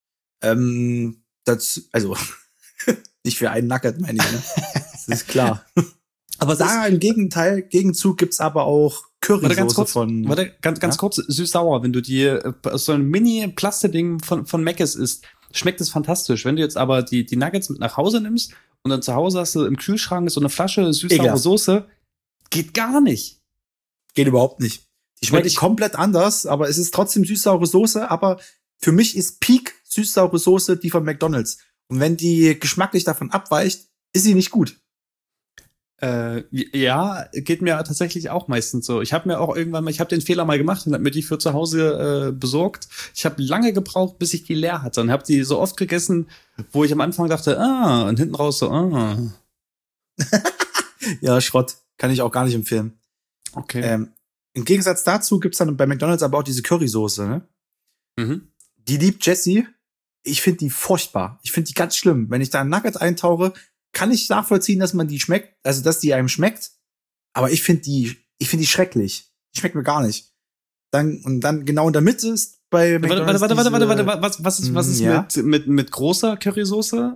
Also nicht für einen Nugget, meine ich, ne? Das ist klar. Aber Da im Gegenzug gibt's aber auch Currysoße von. Ganz kurz, süß-sauer, wenn du dir aus so einem Mini-Plasteding von Mc's isst, schmeckt es fantastisch. Wenn du jetzt aber die Nuggets mit nach Hause nimmst und dann zu Hause hast du im Kühlschrank so eine Flasche süß-saure Ekelhaft. Soße, geht gar nicht. Geht überhaupt nicht. Die schmeckt Ich- komplett anders, aber es ist trotzdem süß-saure Soße, aber für mich ist Peak süß-saure Soße die von McDonald's. Und wenn die geschmacklich davon abweicht, ist sie nicht gut. Ja, geht mir tatsächlich auch meistens so. Ich habe mir auch irgendwann mal, ich habe den Fehler mal gemacht und habe mir die für zu Hause besorgt. Ich habe lange gebraucht, bis ich die leer hatte und habe die so oft gegessen, wo ich am Anfang dachte, und hinten raus so, Ja, Schrott. Kann ich auch gar nicht empfehlen. okay. Im Gegensatz dazu gibt's dann bei McDonald's aber auch diese Currysoße, ne? Mhm. Die liebt Jessie. Ich finde die furchtbar. Ich finde die ganz schlimm. Wenn ich da ein Nugget eintauche, kann ich nachvollziehen, dass man die schmeckt, also dass die einem schmeckt. Aber ich finde die schrecklich. Die schmeckt mir gar nicht. Dann genau in der Mitte ist bei McDonald's Warte, was ist ja? mit großer Currysoße?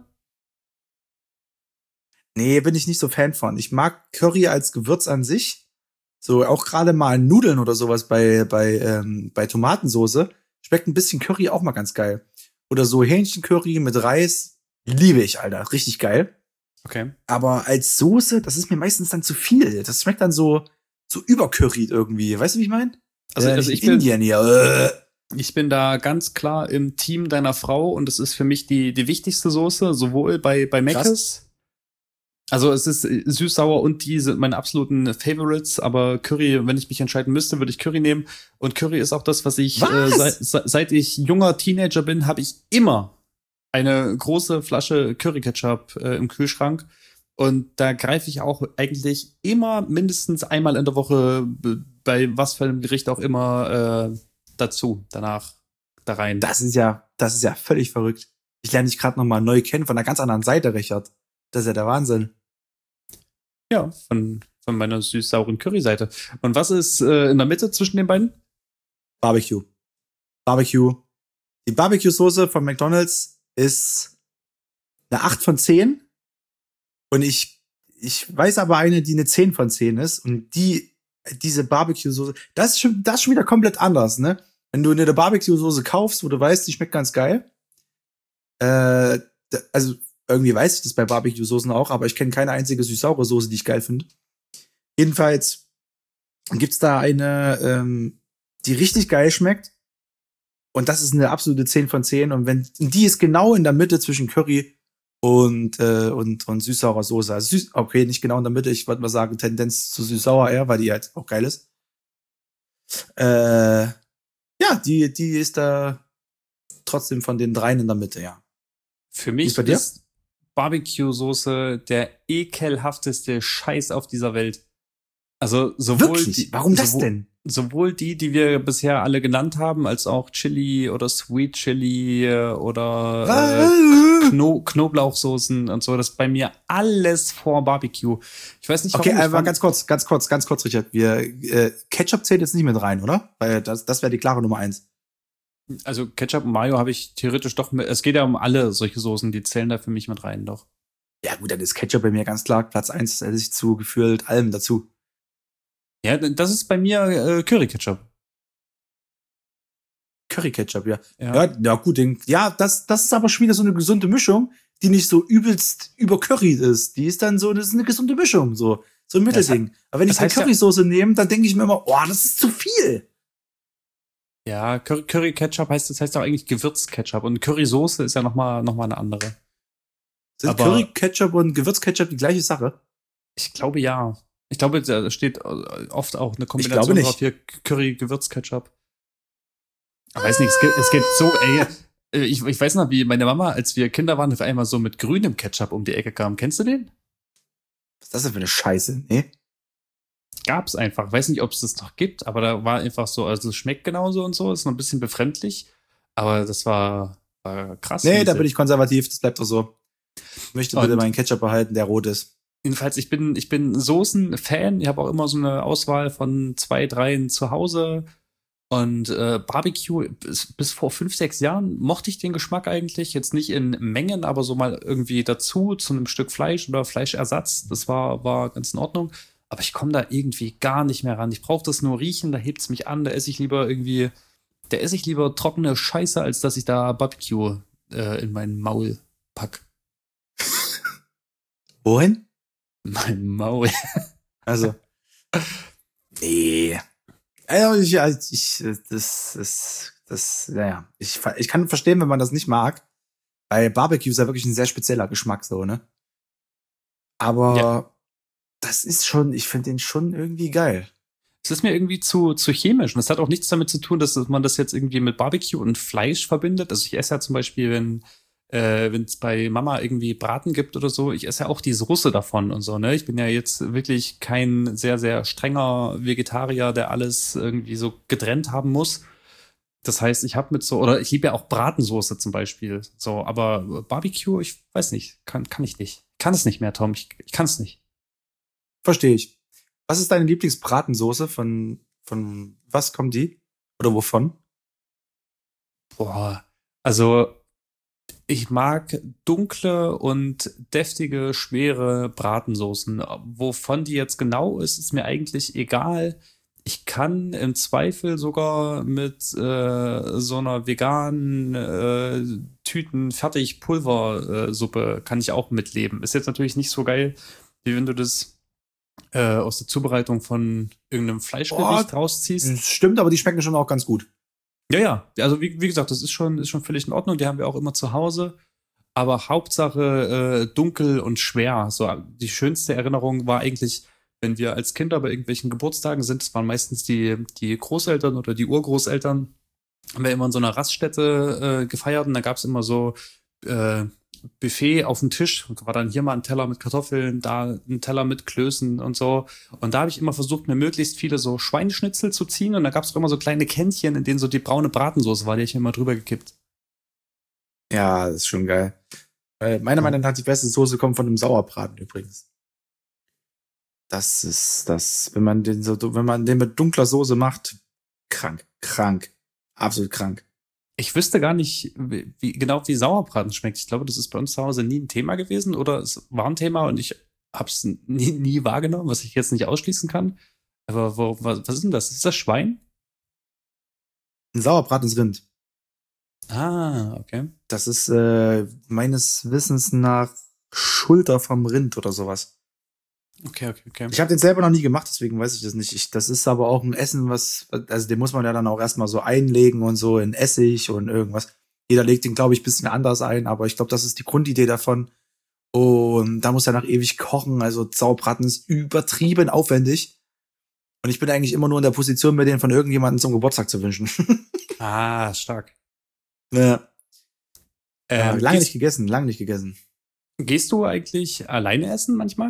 Nee, bin ich nicht so Fan von. Ich mag Curry als Gewürz an sich. So auch gerade mal Nudeln oder sowas bei Tomatensoße. Schmeckt ein bisschen Curry auch mal ganz geil. Oder so Hähnchencurry mit Reis. Liebe ich, Alter. Richtig geil. Okay. Aber als Soße, das ist mir meistens dann zu viel. Das schmeckt dann so übercurried irgendwie. Weißt du, wie ich meine? Also nicht ich in Indien hier. Ich bin da ganz klar im Team deiner Frau und es ist für mich die wichtigste Soße, sowohl bei Mc's. Also es ist süß-sauer und die sind meine absoluten Favorites, aber Curry, wenn ich mich entscheiden müsste, würde ich Curry nehmen. Und Curry ist auch das, was ich seit ich junger Teenager bin, habe ich immer eine große Flasche Curry-Ketchup im Kühlschrank. Und da greife ich auch eigentlich immer mindestens einmal in der Woche bei was für einem Gericht auch immer danach da rein. Das ist ja völlig verrückt. Ich lerne dich gerade noch mal neu kennen von einer ganz anderen Seite, Richard. Das ist ja der Wahnsinn. Ja, von meiner süß-sauren Curry-Seite. Und was ist in der Mitte zwischen den beiden? Barbecue. Die Barbecue-Soße von McDonald's ist eine 8 von 10. Und ich weiß aber eine, die eine 10 von 10 ist. Und diese Barbecue-Soße, das ist schon wieder komplett anders, ne? Wenn du eine Barbecue-Soße kaufst, wo du weißt, die schmeckt ganz geil. Also irgendwie weiß ich das bei Barbecue-Soßen auch, aber ich kenne keine einzige süß-saure Soße, die ich geil finde. Jedenfalls gibt's da eine, die richtig geil schmeckt. Und das ist eine absolute 10 von 10. Und die ist genau in der Mitte zwischen Curry und süß-saurer Soße. Also okay, nicht genau in der Mitte, ich würde mal sagen, Tendenz zu süß-sauer eher, weil die halt auch geil ist. Ja, die ist da trotzdem von den dreien in der Mitte, ja. Für mich ist Barbecue-Soße der ekelhafteste Scheiß auf dieser Welt. Also sowohl Warum das denn? Sowohl die wir bisher alle genannt haben, als auch Chili oder Sweet Chili oder Knoblauchsoßen und so. Das ist bei mir alles vor Barbecue. Ich weiß nicht, warum. Okay, aber ganz kurz, Richard. Ketchup zählt jetzt nicht mit rein, oder? Weil das wäre die klare Nummer 1. Also Ketchup und Mayo habe ich theoretisch doch mit, es geht ja um alle solche Soßen, die zählen da für mich mit rein doch. Ja, gut, dann ist Ketchup bei mir ganz klar Platz 1, esse ich zu gefühlt allem dazu. Ja, das ist bei mir Curry-Ketchup. Curry-Ketchup, ja. Ja. Ja, gut, das ist aber schon wieder so eine gesunde Mischung, die nicht so übelst übercurried ist. Die ist dann so, das ist eine gesunde Mischung, so ein Mittelding. Aber wenn ich das eine heißt ja- Currysoße nehme, dann denke ich mir immer, oh, das ist zu viel. Ja, Curry-Ketchup das heißt auch eigentlich Gewürzketchup und Currysoße ist ja noch mal eine andere. Sind Aber- Curry-Ketchup und Gewürzketchup die gleiche Sache? Ich glaube ja. Ich glaube, da steht oft auch eine glaube Kombination nicht. drauf hier Curry-Gewürzketchup. Ich weiß nicht, es geht so, ich weiß noch, wie meine Mama, als wir Kinder waren, auf einmal so mit grünem Ketchup um die Ecke kam. Kennst du den? Was ist das denn für eine Scheiße? Nee? Gab's einfach. Weiß nicht, ob es das noch gibt, aber da war einfach so, also es schmeckt genauso und so, ist noch ein bisschen befremdlich, aber das war krass. Nee, da bin ich konservativ, das bleibt doch so. Ich möchte bitte Und- meinen Ketchup behalten, der rot ist. Jedenfalls, ich bin Soßen-Fan. Ich habe auch immer so eine Auswahl von 2, 3 zu Hause. Und Barbecue, bis vor 5, 6 Jahren mochte ich den Geschmack eigentlich. Jetzt nicht in Mengen, aber so mal irgendwie dazu zu einem Stück Fleisch oder Fleischersatz. Das war ganz in Ordnung. Aber ich komme da irgendwie gar nicht mehr ran. Ich brauche das nur riechen, da hebt's mich an. Da esse ich lieber trockene Scheiße, als dass ich da Barbecue in mein Maul pack. Wohin? Mein Maul. Also. Nee. Also ich kann verstehen, wenn man das nicht mag. Weil Barbecue ist ja wirklich ein sehr spezieller Geschmack, so, ne? Aber Ja. das ist schon, ich finde den schon irgendwie geil. Es ist mir irgendwie zu chemisch. Und es hat auch nichts damit zu tun, dass man das jetzt irgendwie mit Barbecue und Fleisch verbindet. Also ich esse ja zum Beispiel, wenn es bei Mama irgendwie Braten gibt oder so, ich esse ja auch die Soße davon und so, ne? Ich bin ja jetzt wirklich kein sehr, sehr strenger Vegetarier, der alles irgendwie so getrennt haben muss. Das heißt, oder ich liebe ja auch Bratensoße zum Beispiel. So, aber Barbecue, ich weiß nicht, kann ich nicht. Ich kann es nicht mehr, Tom. Ich kann es nicht. Verstehe ich. Was ist deine Lieblingsbratensoße? Von was kommt die? Oder wovon? Boah, also ich mag dunkle und deftige, schwere Bratensoßen. Wovon die jetzt genau ist mir eigentlich egal. Ich kann im Zweifel sogar mit so einer veganen Tüten fertig Pulversuppe kann ich auch mitleben. Ist jetzt natürlich nicht so geil, wie wenn du das aus der Zubereitung von irgendeinem Fleischgericht rausziehst. Das stimmt, aber die schmecken schon auch ganz gut. Ja. Also wie gesagt, das ist schon völlig in Ordnung. Die haben wir auch immer zu Hause. Aber Hauptsache dunkel und schwer. So, die schönste Erinnerung war eigentlich, wenn wir als Kinder bei irgendwelchen Geburtstagen sind, das waren meistens die Großeltern oder die Urgroßeltern, haben wir immer in so einer Raststätte gefeiert und da gab es immer so Buffet auf dem Tisch. War dann hier mal ein Teller mit Kartoffeln, da ein Teller mit Klößen und so. Und da habe ich immer versucht, mir möglichst viele so Schweineschnitzel zu ziehen. Und da gab es auch immer so kleine Kännchen, in denen so die braune Bratensoße war, die hab ich mir immer drüber gekippt. Ja, das ist schon geil. Meiner Meinung nach die beste Soße kommt von einem Sauerbraten übrigens. Das ist das, wenn man den mit dunkler Soße macht, krank, absolut krank. Ich wüsste gar nicht, wie Sauerbraten schmeckt. Ich glaube, das ist bei uns zu Hause nie ein Thema gewesen oder es war ein Thema und ich habe es nie wahrgenommen, was ich jetzt nicht ausschließen kann. Aber was ist denn das? Ist das Schwein? Ein Sauerbraten ist Rind. Ah, okay. Das ist meines Wissens nach Schulter vom Rind oder sowas. Okay. Ich habe den selber noch nie gemacht, deswegen weiß ich das nicht. Das ist aber auch ein Essen, also den muss man ja dann auch erstmal so einlegen und so in Essig und irgendwas. Jeder legt den, glaube ich, ein bisschen anders ein, aber ich glaube, das ist die Grundidee davon. Und da muss er nach ewig kochen. Also Sauerbraten ist übertrieben aufwendig. Und ich bin eigentlich immer nur in der Position, mir den von irgendjemandem zum Geburtstag zu wünschen. Ah, stark. Ja. Lange gehst, nicht gegessen. Gehst du eigentlich alleine essen manchmal?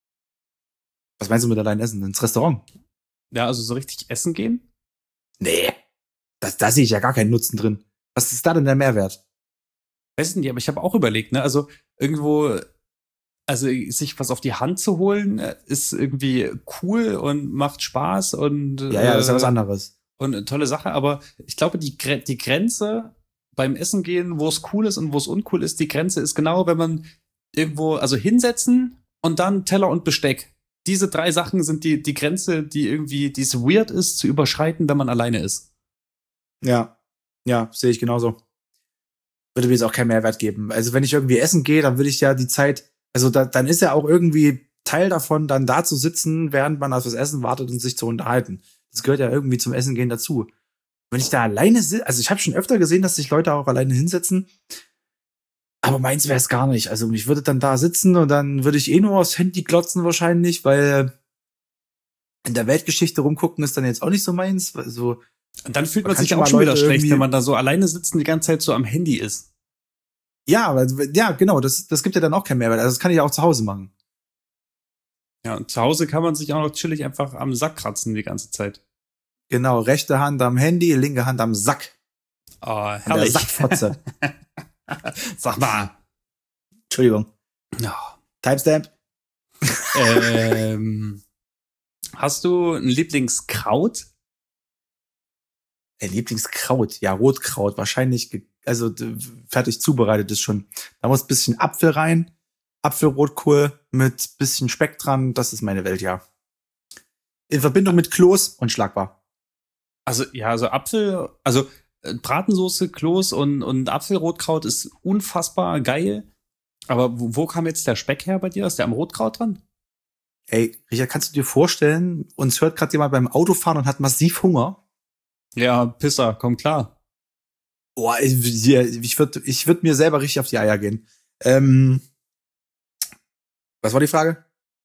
Was meinst du mit allein essen? Ins Restaurant? Ja, also so richtig essen gehen? Nee. Da sehe ich ja gar keinen Nutzen drin. Was ist da denn der Mehrwert? Weiß nicht, aber ich habe auch überlegt, ne? Also irgendwo, also sich was auf die Hand zu holen, ist irgendwie cool und macht Spaß und Ja, das ist ja was anderes. und eine tolle Sache, aber ich glaube, die Grenze beim Essen gehen, wo es cool ist und wo es uncool ist, die Grenze ist genau, wenn man irgendwo, also hinsetzen und dann Teller und Besteck. Diese 3 Sachen sind die Grenze, die es weird ist, zu überschreiten, wenn man alleine ist. Ja, sehe ich genauso. Würde mir jetzt auch keinen Mehrwert geben. Also wenn ich irgendwie essen gehe, dann würde ich ja die Zeit, also dann ist ja auch irgendwie Teil davon, dann da zu sitzen, während man auf das Essen wartet und sich zu unterhalten. Das gehört ja irgendwie zum Essen gehen dazu. Wenn ich da alleine sitze, also ich habe schon öfter gesehen, dass sich Leute auch alleine hinsetzen, aber meins wäre es gar nicht. Also ich würde dann da sitzen und dann würde ich nur aufs Handy glotzen wahrscheinlich, weil in der Weltgeschichte rumgucken ist dann jetzt auch nicht so meins. Also und dann fühlt man sich auch schon wieder schlecht, wenn man da so alleine sitzt und die ganze Zeit so am Handy ist. Ja, genau, das gibt ja dann auch keinen Mehrwert. Also das kann ich ja auch zu Hause machen. Ja, und zu Hause kann man sich auch noch chillig einfach am Sack kratzen die ganze Zeit. Genau, rechte Hand am Handy, linke Hand am Sack. Oh, herrlich. herrlich. Sackfotze. Sag mal. Entschuldigung. Ja. Timestamp. Hast du ein Lieblingskraut? Lieblingskraut, ja, Rotkraut, wahrscheinlich, also fertig zubereitet ist schon. Da muss ein bisschen Apfel rein, Apfelrotkohl mit bisschen Speck dran, das ist meine Welt, ja. In Verbindung mit Kloß unschlagbar. Also, ja, Bratensoße, Kloß und Apfelrotkraut ist unfassbar geil. Aber wo kam jetzt der Speck her bei dir? Ist der am Rotkraut dran? Ey, Richard, kannst du dir vorstellen, uns hört gerade jemand beim Autofahren und hat massiv Hunger? Ja, Pisser, komm klar. Boah, ich würd mir selber richtig auf die Eier gehen. Was war die Frage?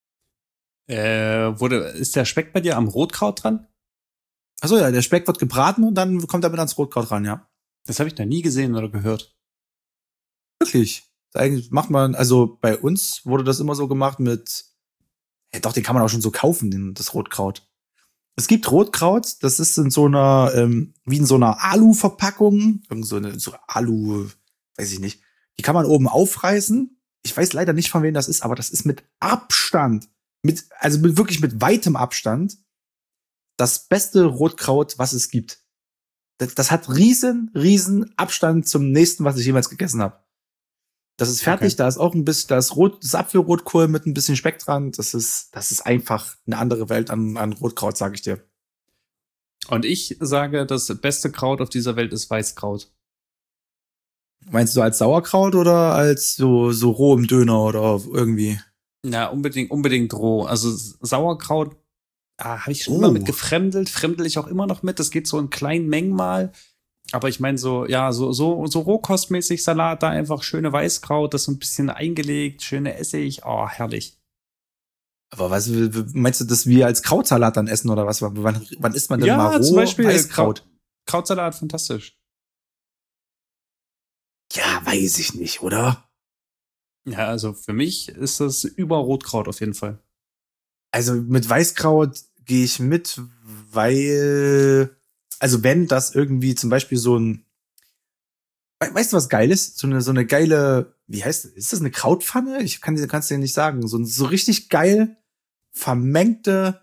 Ist der Speck bei dir am Rotkraut dran? Achso, ja, der Speck wird gebraten und dann kommt er mit ans Rotkraut ran, ja. Das habe ich noch nie gesehen oder gehört. Wirklich. Eigentlich macht man, also bei uns wurde das immer so gemacht mit, ja doch, den kann man auch schon so kaufen, das Rotkraut. Es gibt Rotkraut, das ist in so einer, wie in so einer Alu-Verpackung, irgend so Alu, weiß ich nicht. Die kann man oben aufreißen. Ich weiß leider nicht, von wem das ist, aber das ist mit Abstand, wirklich mit weitem Abstand, das beste Rotkraut, was es gibt. Das hat riesen Abstand zum nächsten, was ich jemals gegessen habe. Das ist fertig, okay. Da ist auch ein bisschen, das Apfelrotkohl mit ein bisschen Speck dran. Das ist einfach eine andere Welt an Rotkraut, sage ich dir. Und ich sage, das beste Kraut auf dieser Welt ist Weißkraut. Meinst du als Sauerkraut oder als so roh im Döner oder irgendwie? Ja, unbedingt roh. Also Sauerkraut habe ich schon immer mit gefremdelt, fremdel ich auch immer noch mit. Das geht so in kleinen Mengen mal. Aber ich meine so rohkostmäßig Salat, da einfach schöne Weißkraut, das so ein bisschen eingelegt, schöne Essig, oh, herrlich. Aber was meinst du, dass wir als Krautsalat dann essen oder was? Wann isst man denn mal roh zum Beispiel Weißkraut? Krautsalat, fantastisch. Ja, weiß ich nicht, oder? Ja, also für mich ist das über Rotkraut auf jeden Fall. Also mit Weißkraut gehe ich mit, weil, also wenn das irgendwie zum Beispiel so ein, weißt du was geil ist? So eine geile, wie heißt das? Ist das eine Krautpfanne? Kann's dir nicht sagen. So richtig geil vermengte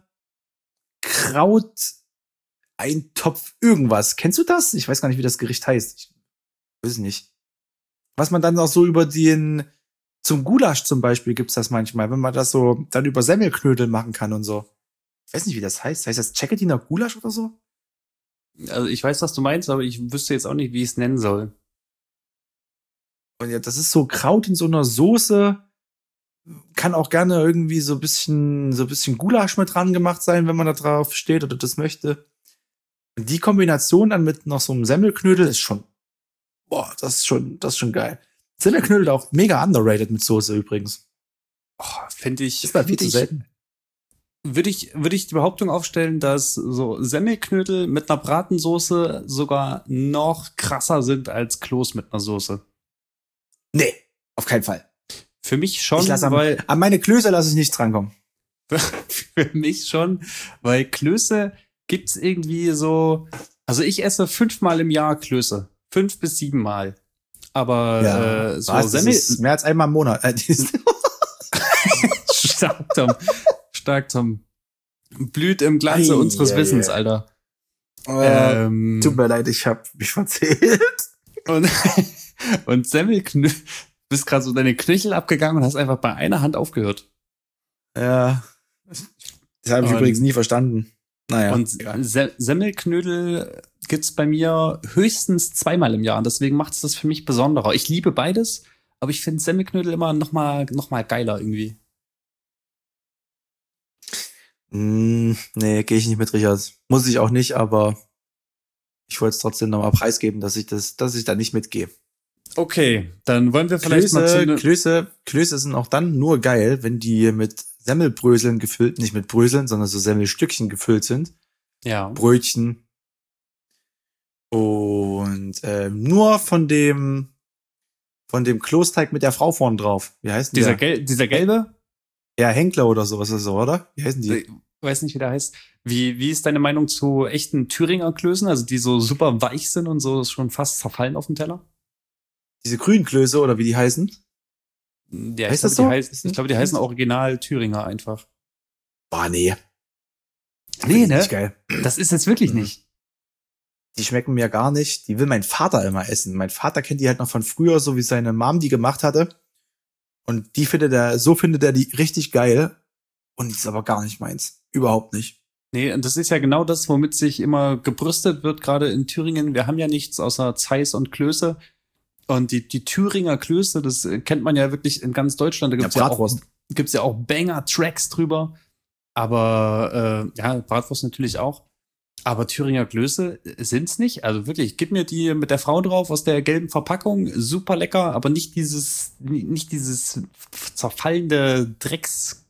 Kraut-Eintopf irgendwas. Kennst du das? Ich weiß gar nicht, wie das Gericht heißt. Ich weiß nicht. Was man dann auch so zum Gulasch zum Beispiel gibt's das manchmal, wenn man das so dann über Semmelknödel machen kann und so. Ich weiß nicht, wie das heißt. Heißt das Tschecketiner Gulasch oder so? Also ich weiß, was du meinst, aber ich wüsste jetzt auch nicht, wie ich es nennen soll. Und ja, das ist so Kraut in so einer Soße. Kann auch gerne irgendwie so ein bisschen Gulasch mit dran gemacht sein, wenn man da drauf steht oder das möchte. Und die Kombination dann mit noch so einem Semmelknödel ist schon, das ist schon geil. Semmelknödel auch mega underrated mit Soße übrigens. Finde ich. Ist mal viel zu selten. Würde ich die Behauptung aufstellen, dass so Semmelknödel mit einer Bratensoße sogar noch krasser sind als Kloß mit einer Soße? Nee, auf keinen Fall. Für mich schon, weil an meine Klöße lasse ich nicht drankommen. Für mich schon, weil Klöße gibt's irgendwie so, also ich esse 5-mal im Jahr Klöße. 5 bis 7 Mal. Aber ja, so Semmel ist mehr als einmal im Monat. Stark, Tom. Blüht im Glanze unseres Wissens, Alter. Tut mir leid, ich habe mich verzählt. Und, und Semmelknödel, bist gerade so deine Knöchel abgegangen und hast einfach bei einer Hand aufgehört. Ja, das habe ich übrigens nie verstanden. Naja. Und Semmelknödel gibt's bei mir höchstens 2-mal im Jahr. Und deswegen macht es das für mich besonderer. Ich liebe beides, aber ich finde Semmelknödel immer noch mal geiler irgendwie. Nee, gehe ich nicht mit, Richard. Muss ich auch nicht, aber ich wollte es trotzdem nochmal preisgeben, dass ich da nicht mitgehe. Okay, dann wollen wir vielleicht Klöße sind auch dann nur geil, wenn die mit Semmelbröseln gefüllt, nicht mit Bröseln, sondern so Semmelstückchen gefüllt sind. Ja. Brötchen. Und nur von dem Kloßteig mit der Frau vorn drauf. Wie heißt dieser der? Dieser gelbe? Ja, Henkler oder sowas ist so, oder? Wie heißen die? Ich weiß nicht, wie der heißt. Wie ist deine Meinung zu echten Thüringer Klößen, also die so super weich sind und so schon fast zerfallen auf dem Teller? Diese grünen Klöße oder wie die heißen? Ja, heißt das so? Ich glaube, die heißen original Thüringer einfach. Boah, nee. Nee, ne? Nicht geil. Das ist jetzt wirklich nicht. Die schmecken mir gar nicht. Die will mein Vater immer essen. Mein Vater kennt die halt noch von früher, so wie seine Mom die gemacht hatte. Und findet er die richtig geil. Und die ist aber gar nicht meins. Überhaupt nicht. Nee, und das ist ja genau das, womit sich immer gebrüstet wird, gerade in Thüringen. Wir haben ja nichts außer Zeiss und Klöße. Und die Thüringer Klöße, das kennt man ja wirklich in ganz Deutschland. Da gibt's ja auch Banger-Tracks drüber. Aber Bratwurst natürlich auch. Aber Thüringer Klöße sind's nicht. Also wirklich, gib mir die mit der Frau drauf aus der gelben Verpackung. Super lecker, aber nicht dieses zerfallende Drecks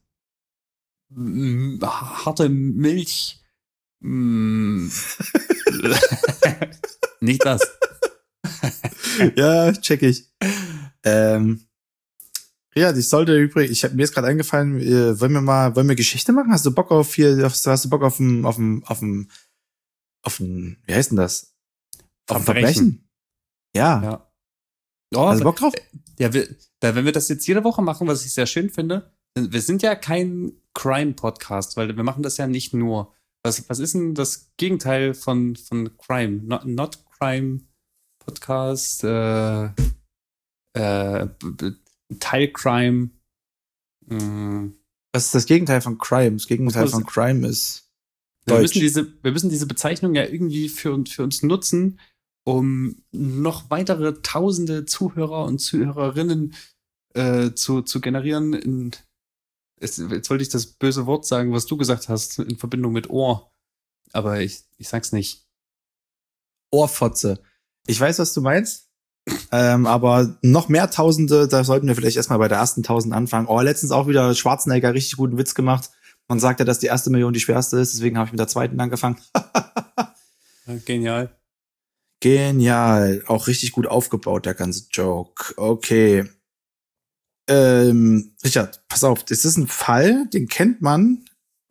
harte Milch. Nicht das. Ja, check ich. Ja, ich sollte übrigens, mir ist gerade eingefallen, wollen wir Geschichte machen? Hast du Bock auf wie heißt denn das? Auf ein Verbrechen? Ja. Oh, hast du Bock drauf? Ja, wenn wir das jetzt jede Woche machen, was ich sehr schön finde, wir sind ja kein Crime-Podcast, weil wir machen das ja nicht nur. Was ist denn das Gegenteil von Crime? Not Crime Podcast, Teilcrime. Was ist das Gegenteil von Crime? Das Gegenteil von Crime ist Deutsch. Wir müssen diese Bezeichnung ja irgendwie für uns nutzen, um noch weitere tausende Zuhörer und Zuhörerinnen zu generieren. Jetzt wollte ich das böse Wort sagen, was du gesagt hast, in Verbindung mit Ohr. Aber ich sag's nicht. Ohrfotze. Ich weiß, was du meinst. Aber noch mehr Tausende, da sollten wir vielleicht erstmal bei der ersten 1000 anfangen. Oh, letztens auch wieder Schwarzenegger richtig guten Witz gemacht. Man sagt ja, dass die erste Million die schwerste ist, deswegen habe ich mit der zweiten angefangen. Genial. Genial. Auch richtig gut aufgebaut, der ganze Joke. Okay. Richard, pass auf, das ist ein Fall, den kennt man.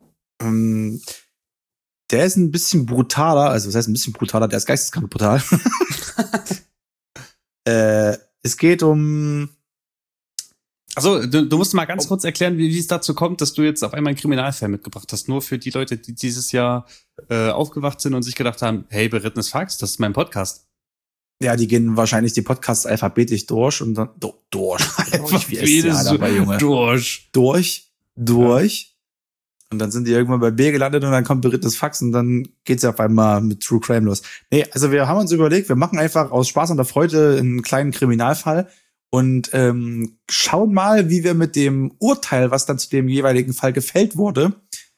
Der ist ein bisschen brutaler, also was heißt ein bisschen brutaler, der ist geisteskrank brutal. Es geht um. Also, du musst mal ganz kurz erklären, wie es dazu kommt, dass du jetzt auf einmal einen Kriminalfall mitgebracht hast. Nur für die Leute, die dieses Jahr aufgewacht sind und sich gedacht haben, hey, berittenes Fax, das ist mein Podcast. Ja, die gehen wahrscheinlich die Podcasts alphabetisch durch und dann durch. Durch. Und dann sind die irgendwann bei B gelandet und dann kommt berittenes Fax und dann geht's ja auf einmal mit True Crime los. Nee, also wir haben uns überlegt, wir machen einfach aus Spaß und der Freude einen kleinen Kriminalfall und schauen mal, wie wir mit dem Urteil, was dann zu dem jeweiligen Fall gefällt wurde,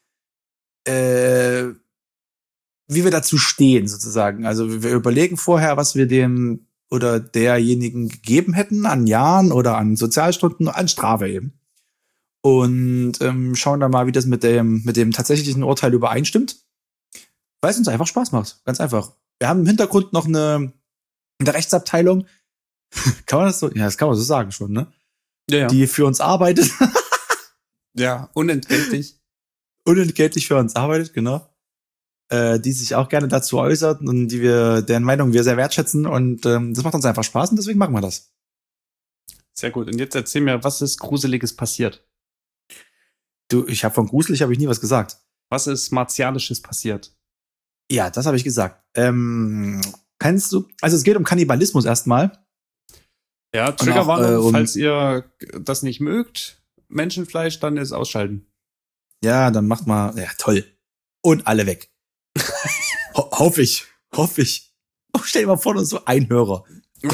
wie wir dazu stehen sozusagen. Also wir überlegen vorher, was wir dem oder derjenigen gegeben hätten an Jahren oder an Sozialstunden, an Strafe eben. Und schauen dann mal, wie das mit dem tatsächlichen Urteil übereinstimmt. Weil es uns einfach Spaß macht. Ganz einfach. Wir haben im Hintergrund noch eine Rechtsabteilung. Kann man das so? Ja, das kann man so sagen schon, ne? Ja. Die für uns arbeitet. Ja, unentgeltlich. Unentgeltlich für uns arbeitet, genau. Die sich auch gerne dazu äußert und deren Meinung wir sehr wertschätzen. Und das macht uns einfach Spaß und deswegen machen wir das. Sehr gut. Und jetzt erzähl mir, was ist Gruseliges passiert? Du, von gruselig habe ich nie was gesagt. Was ist Martialisches passiert? Ja, das habe ich gesagt. Kannst du, also es geht um Kannibalismus erstmal. Ja, Triggerwarnung, falls ihr das nicht mögt, Menschenfleisch, dann ist ausschalten. Ja, dann macht mal, ja, toll. Und alle weg. Hoffe ich. Oh, stell dir mal vor, das ist so ein Hörer.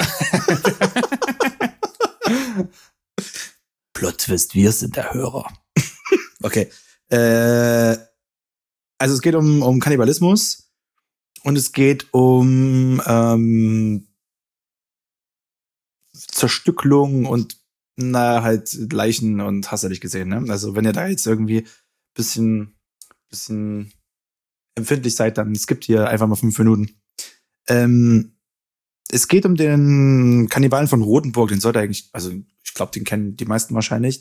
Plot-Twist, wir sind der Hörer. Okay. Also es geht um Kannibalismus und es geht um Zerstückelung und halt Leichen und hast du nicht gesehen, ne? Also wenn ihr da jetzt irgendwie bisschen empfindlich seid, dann skippt hier einfach mal 5 Minuten. Es geht um den Kannibalen von Rotenburg, den sollte eigentlich, also ich glaube, den kennen die meisten wahrscheinlich,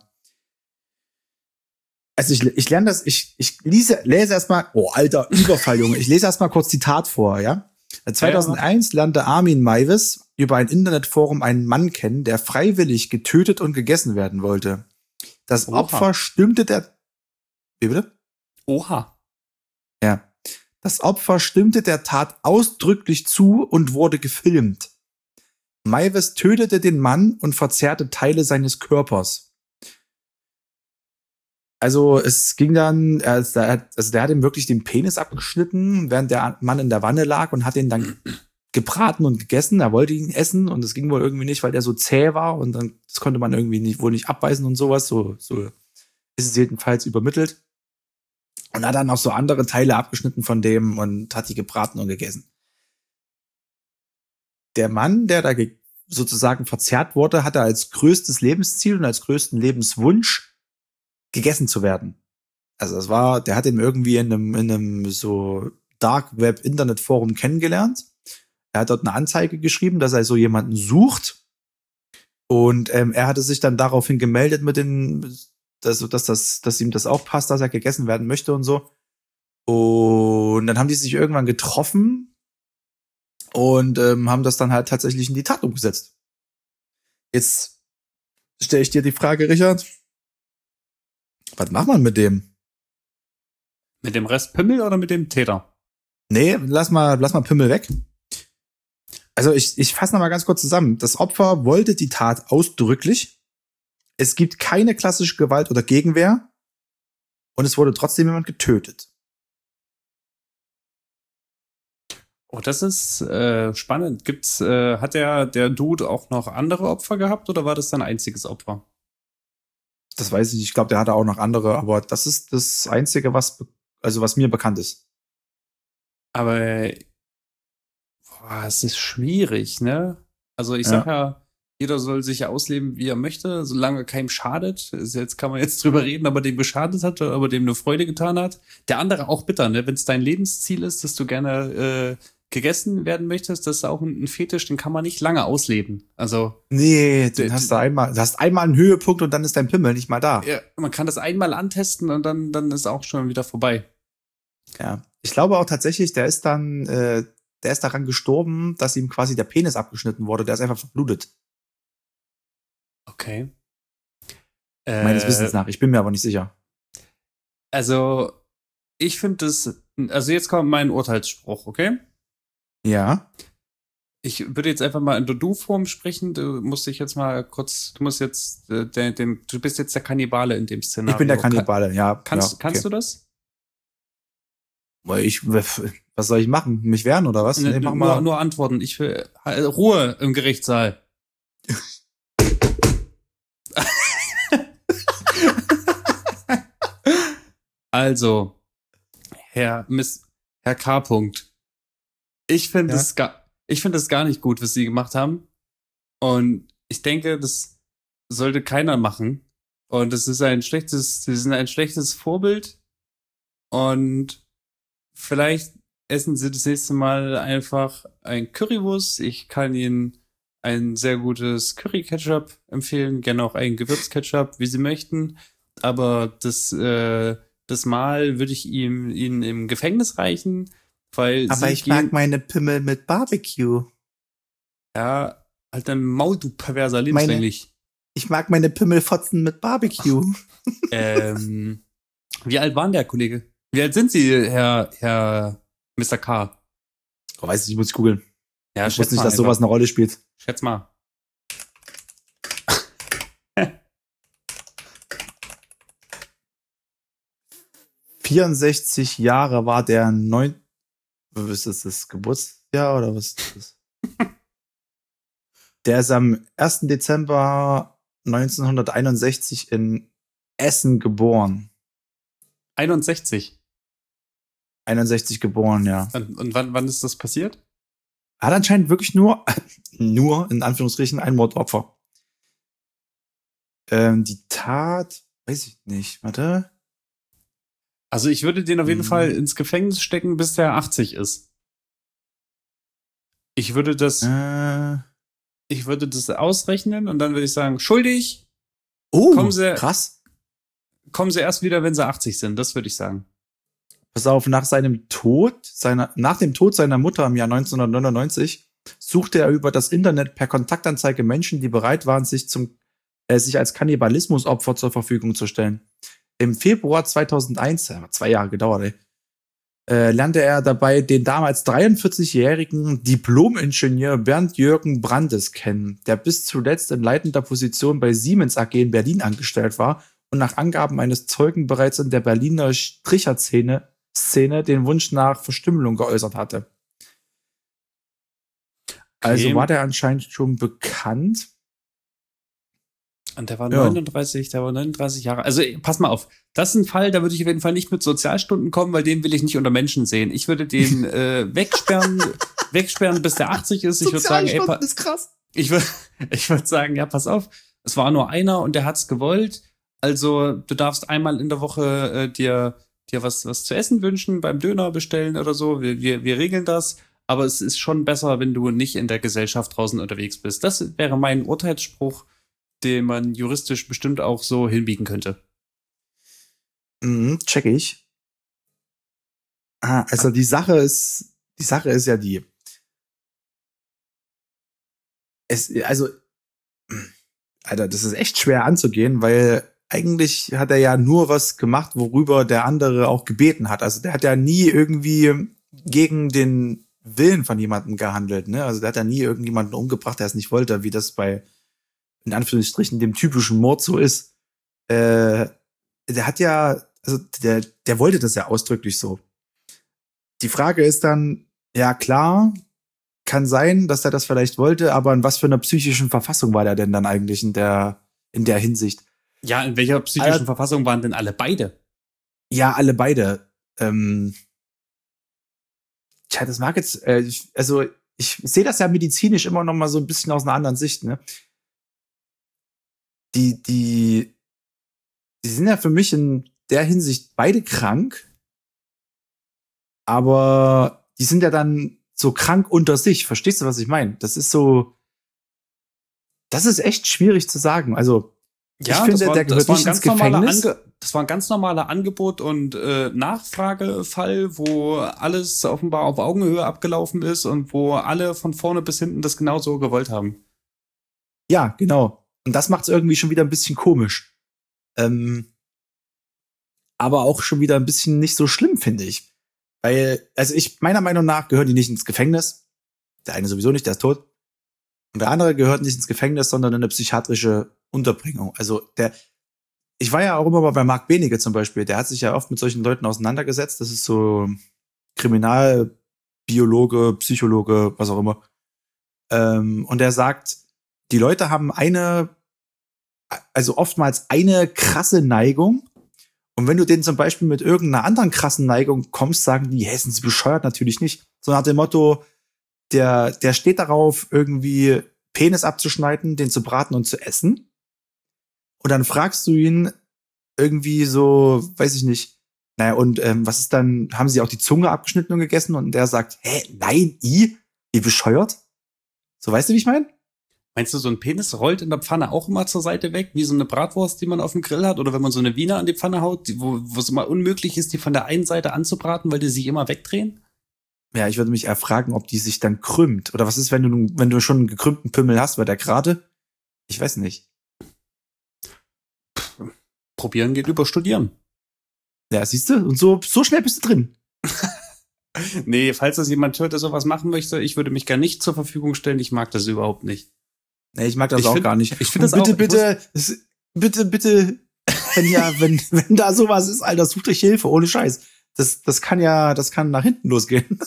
also ich lerne das, ich lese erstmal, oh alter Überfall, Junge, ich lese erstmal kurz Zitat vor, ja? 2001 lernte Armin Meiwes über ein Internetforum einen Mann kennen, der freiwillig getötet und gegessen werden wollte. Das Opfer stimmte der, wie bitte? Oha. Ja. Das Opfer stimmte der Tat ausdrücklich zu und wurde gefilmt. Meiwes tötete den Mann und verzehrte Teile seines Körpers. Also es ging dann, der hat ihm wirklich den Penis abgeschnitten, während der Mann in der Wanne lag und hat ihn dann gebraten und gegessen. Er wollte ihn essen und es ging wohl irgendwie nicht, weil der so zäh war und dann das konnte man irgendwie wohl nicht abbeißen und sowas. So ist es jedenfalls übermittelt. Und hat dann auch so andere Teile abgeschnitten von dem und hat die gebraten und gegessen. Der Mann, der da sozusagen verzehrt wurde, hatte als größtes Lebensziel und als größten Lebenswunsch gegessen zu werden. Also der hat ihn irgendwie in einem so Dark Web Internet Forum kennengelernt. Er hat dort eine Anzeige geschrieben, dass er so jemanden sucht. Und er hatte sich dann daraufhin gemeldet mit dass ihm das auch passt, dass er gegessen werden möchte und so. Und dann haben die sich irgendwann getroffen und haben das dann halt tatsächlich in die Tat umgesetzt. Jetzt stelle ich dir die Frage, Richard. Was macht man mit dem? Mit dem Rest Pimmel oder mit dem Täter? Nee, lass mal Pimmel weg. Also ich fasse noch mal ganz kurz zusammen. Das Opfer wollte die Tat ausdrücklich. Es gibt keine klassische Gewalt oder Gegenwehr. Und es wurde trotzdem jemand getötet. Oh, das ist spannend. Hat der Dude auch noch andere Opfer gehabt oder war das sein einziges Opfer? Das weiß ich nicht. Ich glaube, der hatte auch noch andere, aber das ist das Einzige, was mir bekannt ist. Aber es ist schwierig, ne? Also ich sag ja, jeder soll sich ausleben, wie er möchte, solange er keinem schadet. Jetzt kann man jetzt drüber reden, ob er dem geschadet hat oder ob er dem eine Freude getan hat. Der andere auch bitter, ne? Wenn es dein Lebensziel ist, dass du gerne gegessen werden möchtest, das ist auch ein Fetisch, den kann man nicht lange ausleben. Also nee, du hast einmal einen Höhepunkt und dann ist dein Pimmel nicht mal da. Ja, man kann das einmal antesten und dann ist auch schon wieder vorbei. Ja, ich glaube auch tatsächlich, der ist daran gestorben, dass ihm quasi der Penis abgeschnitten wurde. Der ist einfach verblutet. Okay. Meines Wissens nach. Ich bin mir aber nicht sicher. Also, ich finde also jetzt kommt mein Urteilsspruch, okay? Ja. Ich würde jetzt einfach mal in der Du-Form sprechen. Du bist jetzt der Kannibale in dem Szenario. Ich bin der Kannibale, ja. Kannst du das? Was soll ich machen? Mich wehren oder was? Nee, nur antworten. Ich will Ruhe im Gerichtssaal. Also, Herr K. -Punkt. Ich finde es gar nicht gut, was Sie gemacht haben. Und ich denke, das sollte keiner machen. Und Sie sind ein schlechtes Vorbild. Und vielleicht essen Sie das nächste Mal einfach ein Currywurst. Ich kann Ihnen ein sehr gutes Curry-Ketchup empfehlen. Gerne auch ein Gewürz-Ketchup, wie Sie möchten. Aber das Mal würde ich Ihnen im Gefängnis reichen. Aber ich mag meine Pimmel mit Barbecue. Ja, halt dein Maul, du perverser lebenslänglich. Ich mag meine Pimmelfotzen mit Barbecue. Wie alt war denn der Kollege? Wie alt sind Sie, Herr Mr. K. Oh, weiß ich nicht, muss ich googeln. Ja, Ich wusste nicht, dass sowas eine Rolle spielt. Schätz mal. 64 Jahre war der ist das Geburtsjahr oder was ist das? Der ist am 1. Dezember 1961 in Essen geboren. 61. 61 geboren, ja. Und wann ist das passiert? Hat anscheinend wirklich nur in Anführungsstrichen ein Mordopfer. Die Tat, weiß ich nicht, warte. Also ich würde den auf jeden Fall ins Gefängnis stecken, bis der 80 ist. Ich würde das ausrechnen und dann würde ich sagen, schuldig. Krass. Kommen sie erst wieder, wenn sie 80 sind. Das würde ich sagen. Pass auf, nach dem Tod seiner Mutter im Jahr 1999 suchte er über das Internet per Kontaktanzeige Menschen, die bereit waren, sich als Kannibalismusopfer zur Verfügung zu stellen. Im Februar 2001, 2 Jahre gedauert, lernte er dabei den damals 43-jährigen Diplom-Ingenieur Bernd-Jürgen Brandes kennen, der bis zuletzt in leitender Position bei Siemens AG in Berlin angestellt war und nach Angaben eines Zeugen bereits in der Berliner Stricher-Szene den Wunsch nach Verstümmelung geäußert hatte. Also war der anscheinend schon bekannt. Und der war 39 Jahre. Also pass mal auf, das ist ein Fall, da würde ich auf jeden Fall nicht mit Sozialstunden kommen, weil den will ich nicht unter Menschen sehen. Ich würde den wegsperren, bis der 80 ist. Ich würde sagen, ist krass. Ich würde sagen, ja, pass auf, es war nur einer und der hat's gewollt. Also du darfst einmal in der Woche dir was zu essen wünschen, beim Döner bestellen oder so. Wir regeln das. Aber es ist schon besser, wenn du nicht in der Gesellschaft draußen unterwegs bist. Das wäre mein Urteilsspruch, den man juristisch bestimmt auch so hinbiegen könnte. Check ich. Also die Sache ist ja die. Alter, das ist echt schwer anzugehen, weil eigentlich hat er ja nur was gemacht, worüber der andere auch gebeten hat. Also der hat ja nie irgendwie gegen den Willen von jemandem gehandelt, ne? Also der hat ja nie irgendjemanden umgebracht, der es nicht wollte, wie das bei, in Anführungsstrichen, dem typischen Mord so ist. Der hat ja, also der wollte das ja ausdrücklich so. Die Frage ist dann, ja klar, kann sein, dass er das vielleicht wollte, aber in was für einer psychischen Verfassung war der denn dann eigentlich in der Hinsicht? Ja, in welcher psychischen Verfassung waren denn alle beide? Ja, alle beide. Das mag jetzt, ich sehe das ja medizinisch immer noch mal so ein bisschen aus einer anderen Sicht, ne? Die sind ja für mich in der Hinsicht beide krank, aber die sind ja dann so krank unter sich. Verstehst du, was ich meine? Das ist echt schwierig zu sagen. Also, ja, ich finde, der gehört nicht ins Gefängnis. Das war ein ganz normaler Angebot- und Nachfragefall, wo alles offenbar auf Augenhöhe abgelaufen ist und wo alle von vorne bis hinten das genauso gewollt haben. Ja, genau. Und das macht es irgendwie schon wieder ein bisschen komisch. Aber auch schon wieder ein bisschen nicht so schlimm, finde ich. Weil, also meiner Meinung nach gehören die nicht ins Gefängnis. Der eine sowieso nicht, der ist tot. Und der andere gehört nicht ins Gefängnis, sondern in eine psychiatrische Unterbringung. Also ich war ja auch immer mal bei Marc Benecke zum Beispiel. Der hat sich ja oft mit solchen Leuten auseinandergesetzt. Das ist so Kriminalbiologe, Psychologe, was auch immer. Und er sagt, die Leute haben oftmals eine krasse Neigung. Und wenn du denen zum Beispiel mit irgendeiner anderen krassen Neigung kommst, sagen die, hey, sind sie bescheuert? Natürlich nicht. So nach dem Motto, der steht darauf, irgendwie Penis abzuschneiden, den zu braten und zu essen. Und dann fragst du ihn irgendwie so, weiß ich nicht, naja, und was ist dann, haben sie auch die Zunge abgeschnitten und gegessen? Und der sagt, nein, wie bescheuert? So, weißt du, wie ich meine? Meinst du, so ein Penis rollt in der Pfanne auch immer zur Seite weg, wie so eine Bratwurst, die man auf dem Grill hat? Oder wenn man so eine Wiener an die Pfanne haut, wo es immer unmöglich ist, die von der einen Seite anzubraten, weil die sich immer wegdrehen? Ja, ich würde mich eher fragen, ob die sich dann krümmt. Oder was ist, wenn du schon einen gekrümmten Pimmel hast, weil der gerade? Ich weiß nicht. Probieren geht über Studieren. Ja, siehst du? Und so schnell bist du drin. Nee, falls das jemand hört, der sowas machen möchte, ich würde mich gar nicht zur Verfügung stellen. Ich mag das überhaupt nicht. Nee, ich mag das auch gar nicht. Ich finde das bitte, auch. bitte, wenn da sowas ist, Alter, sucht euch Hilfe, ohne Scheiß. Das kann nach hinten losgehen.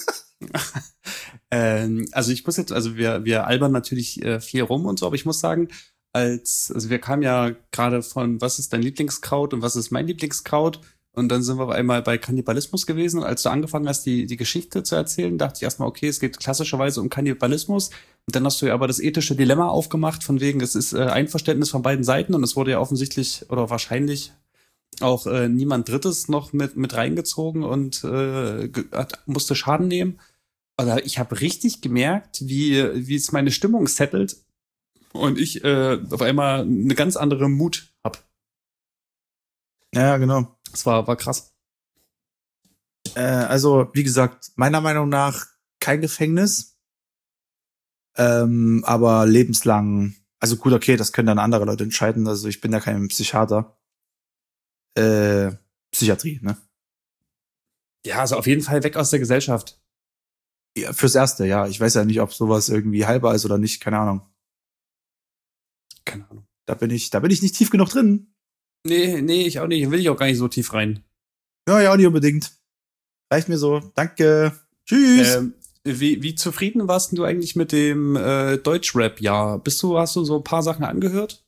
Also ich muss jetzt, also wir albern natürlich viel rum und so, aber ich muss sagen, also wir kamen ja gerade von, was ist dein Lieblingskraut und was ist mein Lieblingskraut? Und dann sind wir einmal bei Kannibalismus gewesen. Und als du angefangen hast, die Geschichte zu erzählen, dachte ich erstmal, okay, es geht klassischerweise um Kannibalismus. Und dann hast du ja aber das ethische Dilemma aufgemacht, von wegen, es ist Einverständnis von beiden Seiten und es wurde ja offensichtlich oder wahrscheinlich auch niemand Drittes noch mit reingezogen und musste Schaden nehmen. Also ich habe richtig gemerkt, wie es meine Stimmung settelt und ich auf einmal eine ganz andere Mut hab. Ja, genau. Das war krass. Also, wie gesagt, meiner Meinung nach kein Gefängnis, aber lebenslang. Also gut, okay, das können dann andere Leute entscheiden. Also ich bin ja kein Psychiater. Psychiatrie, ne? Ja, also auf jeden Fall weg aus der Gesellschaft. Ja, fürs Erste, ja. Ich weiß ja nicht, ob sowas irgendwie heilbar ist oder nicht. Keine Ahnung. Keine Ahnung. Da bin ich nicht tief genug drin. Nee, ich auch nicht. Will ich auch gar nicht so tief rein. Ja, nicht unbedingt. Reicht mir so. Danke. Tschüss. Wie zufrieden warst du eigentlich mit dem Deutschrap-Jahr? Hast du so ein paar Sachen angehört?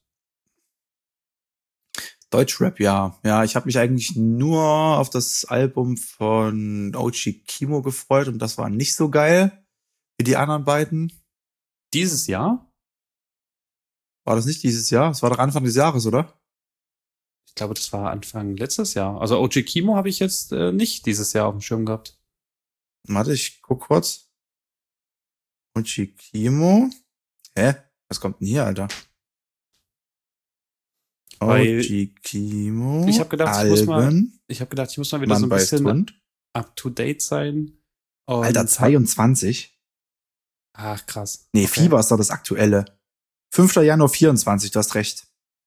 Deutschrap, ja. Ja, ich habe mich eigentlich nur auf das Album von OG Kimo gefreut und das war nicht so geil wie die anderen beiden. Dieses Jahr? War das nicht dieses Jahr? Das war doch Anfang des Jahres, oder? Ich glaube, das war Anfang letztes Jahr. Also OG Kimo habe ich jetzt nicht dieses Jahr auf dem Schirm gehabt. Warte, ich guck kurz. OG Kimo. Hä? Was kommt denn hier, Alter? OG Kimo. Ich habe gedacht, ich muss mal wieder so ein bisschen up to date sein. Und Alter, 22? Ach, krass. Nee, okay. Fieber ist doch das Aktuelle. 5. Januar 24, du hast recht.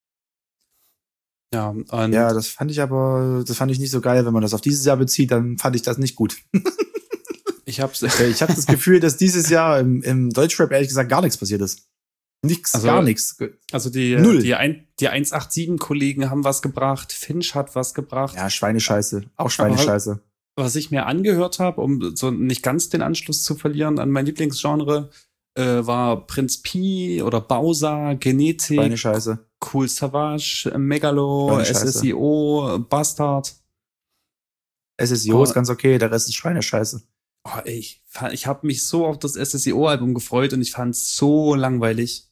Ja, das fand ich nicht so geil. Wenn man das auf dieses Jahr bezieht, dann fand ich das nicht gut. Ich hab das Gefühl, dass dieses Jahr im Deutschrap ehrlich gesagt gar nichts passiert ist. Gar nichts. Also die 187-Kollegen haben was gebracht, Finch hat was gebracht. Ja, Schweinescheiße. Auch Schweinescheiße. Was ich mir angehört habe, um so nicht ganz den Anschluss zu verlieren an mein Lieblingsgenre, war Prinz Pi oder Bowser, Genetik, Schweinescheiße. Cool Savage, Megalo, SSIO, Bastard. SSIO ist ganz okay, der Rest ist Schweinescheiße. Oh, ich habe mich so auf das SSIO-Album gefreut und ich fand es so langweilig.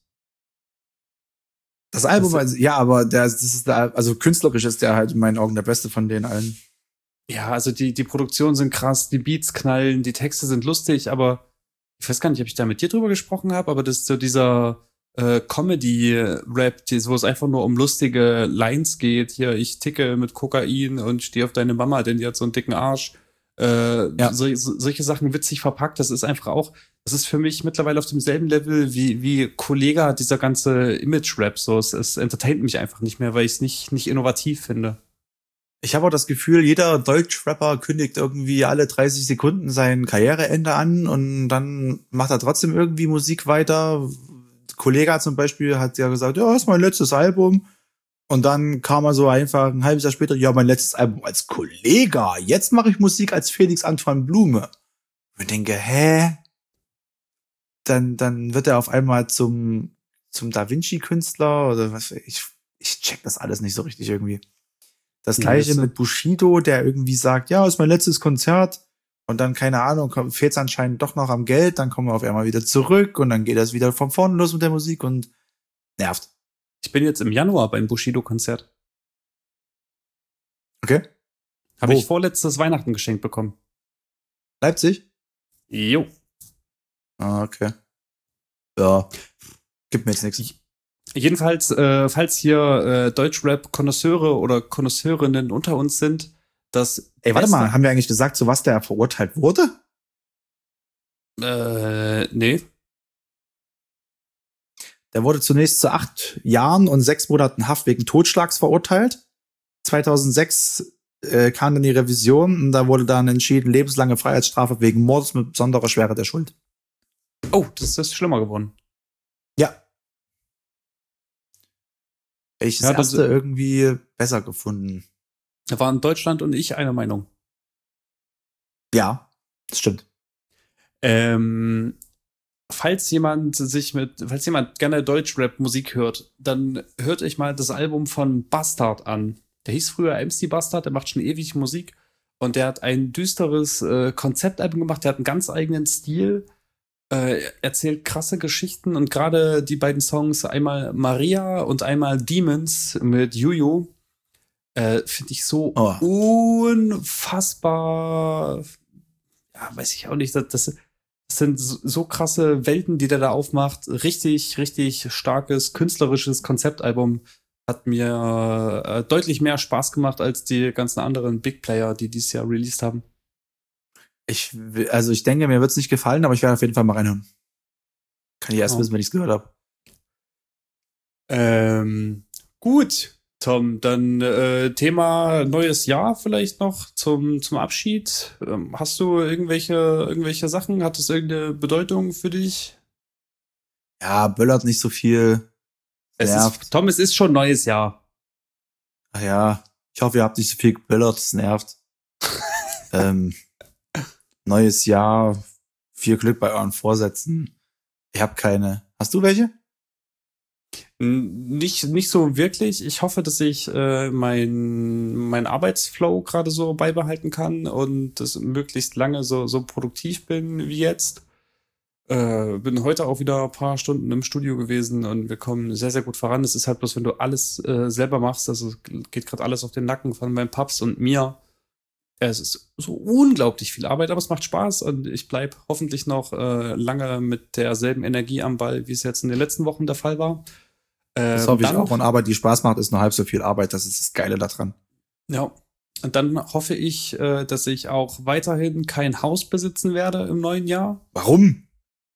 Das Album, aber also künstlerisch ist der halt in meinen Augen der beste von den allen. Ja, also die Produktionen sind krass, die Beats knallen, die Texte sind lustig, aber ich weiß gar nicht, ob ich da mit dir drüber gesprochen habe, aber das ist so dieser Comedy-Rap, wo es einfach nur um lustige Lines geht. Hier, ich ticke mit Kokain und stehe auf deine Mama, denn die hat so einen dicken Arsch. Solche Sachen witzig verpackt, das ist für mich mittlerweile auf demselben Level wie Kollega, dieser ganze Image-Rap, so, es entertaint mich einfach nicht mehr, weil ich es nicht innovativ finde. Ich habe auch das Gefühl, jeder Deutsch-Rapper kündigt irgendwie alle 30 Sekunden sein Karriereende an und dann macht er trotzdem irgendwie Musik weiter. Kollega zum Beispiel hat ja gesagt, ja, das ist mein letztes Album. Und dann kam er so einfach ein halbes Jahr später, ja, mein letztes Album als Kollega. Jetzt mache ich Musik als Felix Antoine Blume. Und ich denke, hä? Dann wird er auf einmal zum Da Vinci-Künstler oder was? Ich check das alles nicht so richtig irgendwie. Das gleiche mit Bushido, der irgendwie sagt, ja, ist mein letztes Konzert. Und dann, keine Ahnung, fehlt es anscheinend doch noch am Geld. Dann kommen wir auf einmal wieder zurück und dann geht das wieder von vorne los mit der Musik und nervt. Ich bin jetzt im Januar beim Bushido-Konzert. Okay. Habe ich vorletztes Weihnachten geschenkt bekommen. Leipzig? Jo. Ah, okay. Ja, gibt mir jetzt nichts. Jedenfalls, falls hier Deutschrap-Konnoisseure oder Konnoisseurinnen unter uns sind, das... Ey, warte mal, haben wir eigentlich gesagt, zu was der verurteilt wurde? Nee. Der wurde zunächst zu 8 Jahren und 6 Monaten Haft wegen Totschlags verurteilt. 2006 kam dann die Revision und da wurde dann entschieden, lebenslange Freiheitsstrafe wegen Mordes mit besonderer Schwere der Schuld. Oh, das ist schlimmer geworden. Ja. Ich das Ja, das- erste irgendwie besser gefunden. Da waren Deutschland und ich einer Meinung. Ja, das stimmt. Falls jemand gerne Deutschrap-Musik hört, dann hört euch mal das Album von Bastard an. Der hieß früher MC Bastard, der macht schon ewig Musik und der hat ein düsteres Konzeptalbum gemacht, der hat einen ganz eigenen Stil, erzählt krasse Geschichten und gerade die beiden Songs, einmal Maria und einmal Demons mit Juju, finde ich so unfassbar, ja, weiß ich auch nicht, das sind so krasse Welten, die der da aufmacht. Richtig, richtig starkes, künstlerisches Konzeptalbum. Hat mir deutlich mehr Spaß gemacht als die ganzen anderen Big Player, die dieses Jahr released haben. Ich denke, mir wird's nicht gefallen, aber ich werde auf jeden Fall mal reinhören. Kann ich erst wissen, wenn ich's gehört habe. Gut, Tom, dann Thema neues Jahr vielleicht noch zum Abschied. Hast du irgendwelche Sachen? Hat das irgendeine Bedeutung für dich? Ja, böllert nicht so viel. Tom, es ist schon neues Jahr. Ach ja, ich hoffe, ihr habt nicht so viel geböllert, das nervt. Neues Jahr, viel Glück bei euren Vorsätzen. Ich habe keine. Hast du welche? Nicht so wirklich. Ich hoffe, dass ich mein Arbeitsflow gerade so beibehalten kann und das möglichst lange so produktiv bin wie jetzt. Bin heute auch wieder ein paar Stunden im Studio gewesen und wir kommen sehr, sehr gut voran. Es ist halt bloß, wenn du alles selber machst, also geht gerade alles auf den Nacken von meinem Paps und mir. Es ist so unglaublich viel Arbeit, aber es macht Spaß und ich bleib hoffentlich noch lange mit derselben Energie am Ball, wie es jetzt in den letzten Wochen der Fall war. Das hoffe ich auch. Und Arbeit, die Spaß macht, ist nur halb so viel Arbeit. Das ist das Geile daran. Ja. Und dann hoffe ich, dass ich auch weiterhin kein Haus besitzen werde im neuen Jahr. Warum?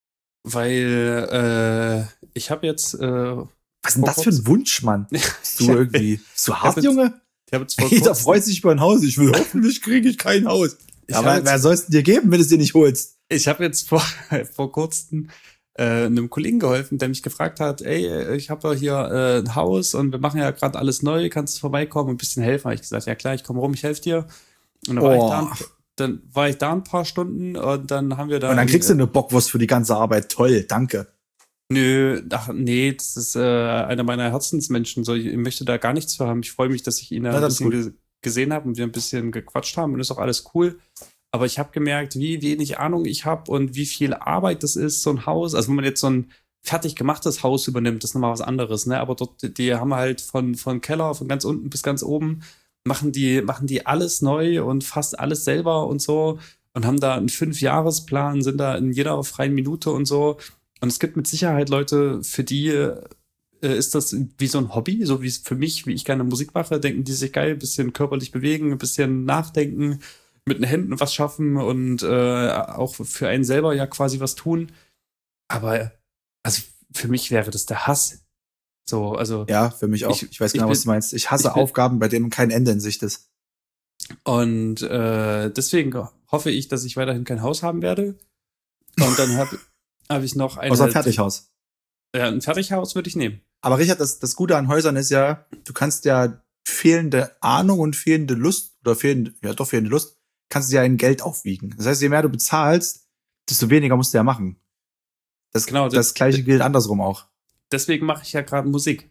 Weil ich habe jetzt was ist denn das für ein Wunsch, Mann? Du irgendwie so hart, Junge? Jeder freut sich über ein Haus. Ich will hoffentlich kriege ich kein Haus. Aber wer soll es dir geben, wenn du es dir nicht holst? Ich habe jetzt vor kurzem einem Kollegen geholfen, der mich gefragt hat, ey, ich habe hier ein Haus und wir machen ja gerade alles neu, kannst du vorbeikommen und ein bisschen helfen? Habe ich gesagt, ja klar, ich komme rum, ich helfe dir. Und dann war ich da ein paar Stunden und dann haben wir da... Und dann kriegst du eine Bockwurst für die ganze Arbeit. Toll, danke. Nee, das ist einer meiner Herzensmenschen. So, ich möchte da gar nichts für haben. Ich freue mich, dass ich ihn da ein bisschen gesehen habe und wir ein bisschen gequatscht haben und ist auch alles cool. Aber ich habe gemerkt, wie wenig Ahnung ich habe und wie viel Arbeit das ist, so ein Haus. Also wenn man jetzt so ein fertig gemachtes Haus übernimmt, das ist nochmal was anderes, ne? Aber dort, die haben halt von Keller, von ganz unten bis ganz oben, machen die alles neu und fast alles selber und so und haben da einen 5-Jahresplan, sind da in jeder freien Minute und so. Und es gibt mit Sicherheit Leute, für die ist das wie so ein Hobby, so wie es für mich, wie ich gerne Musik mache, denken die sich geil, ein bisschen körperlich bewegen, ein bisschen nachdenken, mit den Händen was schaffen und auch für einen selber ja quasi was tun. Aber also für mich wäre das der Hass. So, also ja, für mich auch. Ich weiß genau, was du meinst. Ich hasse Aufgaben, bei denen kein Ende in Sicht ist. Und deswegen hoffe ich, dass ich weiterhin kein Haus haben werde. Und dann habe ich noch ein Fertighaus. Ja, ein Fertighaus würde ich nehmen. Aber Richard, das Gute an Häusern ist ja, du kannst ja fehlende Ahnung und fehlende Lust fehlende Lust, kannst du ja in Geld aufwiegen. Das heißt, je mehr du bezahlst, desto weniger musst du ja machen. Das Gleiche gilt andersrum auch. Deswegen mache ich ja gerade Musik.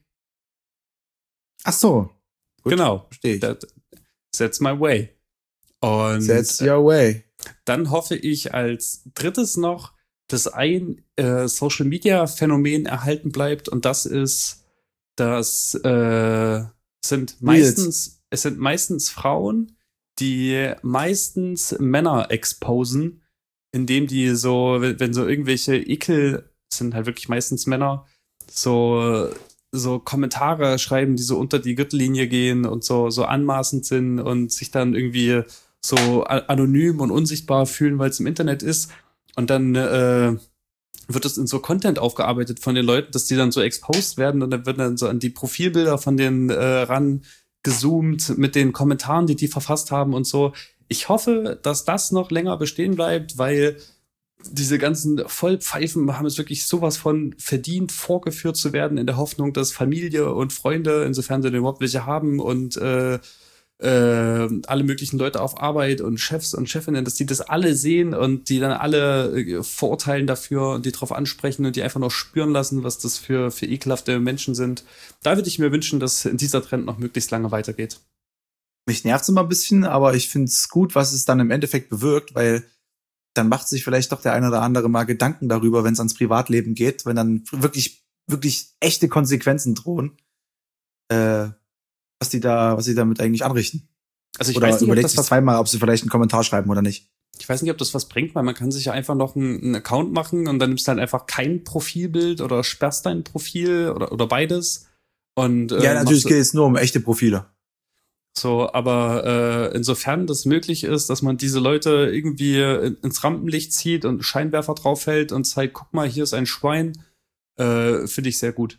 Ach so. Gut, genau. Verstehe ich. That's my way. Und that's your way. Dann hoffe ich als drittes noch, dass ein Social-Media-Phänomen erhalten bleibt und das ist, dass es sind meistens Frauen, die meistens Männer exposen, indem die so, wenn so irgendwelche sind halt wirklich meistens Männer, so Kommentare schreiben, die so unter die Gürtellinie gehen und so anmaßend sind und sich dann irgendwie so anonym und unsichtbar fühlen, weil es im Internet ist. Und dann wird es in so Content aufgearbeitet von den Leuten, dass die dann so exposed werden und dann wird dann so an die Profilbilder von denen gezoomt mit den Kommentaren, die verfasst haben und so. Ich hoffe, dass das noch länger bestehen bleibt, weil diese ganzen Vollpfeifen haben es wirklich sowas von verdient, vorgeführt zu werden, in der Hoffnung, dass Familie und Freunde, insofern sie denn überhaupt welche haben, und alle möglichen Leute auf Arbeit und Chefs und Chefinnen, dass die das alle sehen und die dann alle verurteilen dafür und die drauf ansprechen und die einfach nur spüren lassen, was das für ekelhafte Menschen sind. Da würde ich mir wünschen, dass dieser Trend noch möglichst lange weitergeht. Mich nervt's immer ein bisschen, aber ich find's gut, was es dann im Endeffekt bewirkt, weil dann macht sich vielleicht doch der eine oder andere mal Gedanken darüber, wenn es ans Privatleben geht, wenn dann wirklich, wirklich echte Konsequenzen drohen, was die damit eigentlich anrichten. Also ich oder weiß nicht, überlegt sich zweimal, ob sie vielleicht einen Kommentar schreiben oder nicht. Ich weiß nicht, ob das was bringt, weil man kann sich ja einfach noch einen Account machen und dann nimmst du halt einfach kein Profilbild oder sperrst dein Profil oder beides. Und ja, natürlich geht es nur um echte Profile. So, aber insofern das möglich ist, dass man diese Leute irgendwie ins Rampenlicht zieht und Scheinwerfer draufhält und zeigt, guck mal, hier ist ein Schwein, finde ich sehr gut.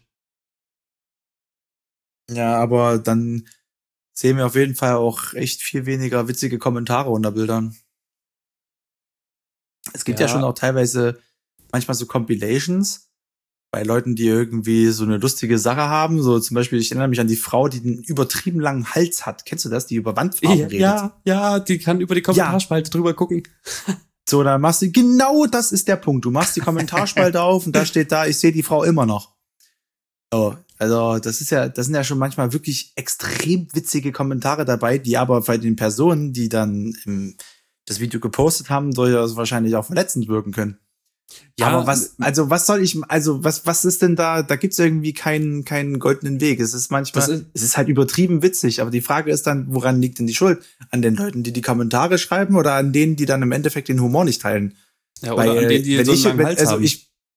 Ja, aber dann sehen wir auf jeden Fall auch echt viel weniger witzige Kommentare unter Bildern. Es gibt ja schon auch teilweise manchmal so Compilations bei Leuten, die irgendwie so eine lustige Sache haben. So zum Beispiel, ich erinnere mich an die Frau, die einen übertrieben langen Hals hat. Kennst du das? Die über Wandfarben redet. Ja, die kann über die Kommentarspalte drüber gucken. So, dann machst du, genau das ist der Punkt. Du machst die Kommentarspalte auf und da steht da, ich sehe die Frau immer noch. Oh, also das sind ja schon manchmal wirklich extrem witzige Kommentare dabei, die aber bei den Personen, die dann das Video gepostet haben, durchaus wahrscheinlich auch verletzend wirken können. Ja, aber was ist denn da? Da gibt's irgendwie keinen goldenen Weg. Es ist manchmal, es ist halt übertrieben witzig, aber die Frage ist dann, woran liegt denn die Schuld? An den Leuten, die Kommentare schreiben oder an denen, die dann im Endeffekt den Humor nicht teilen? Ja, oder an denen, die so einen langen Hals haben.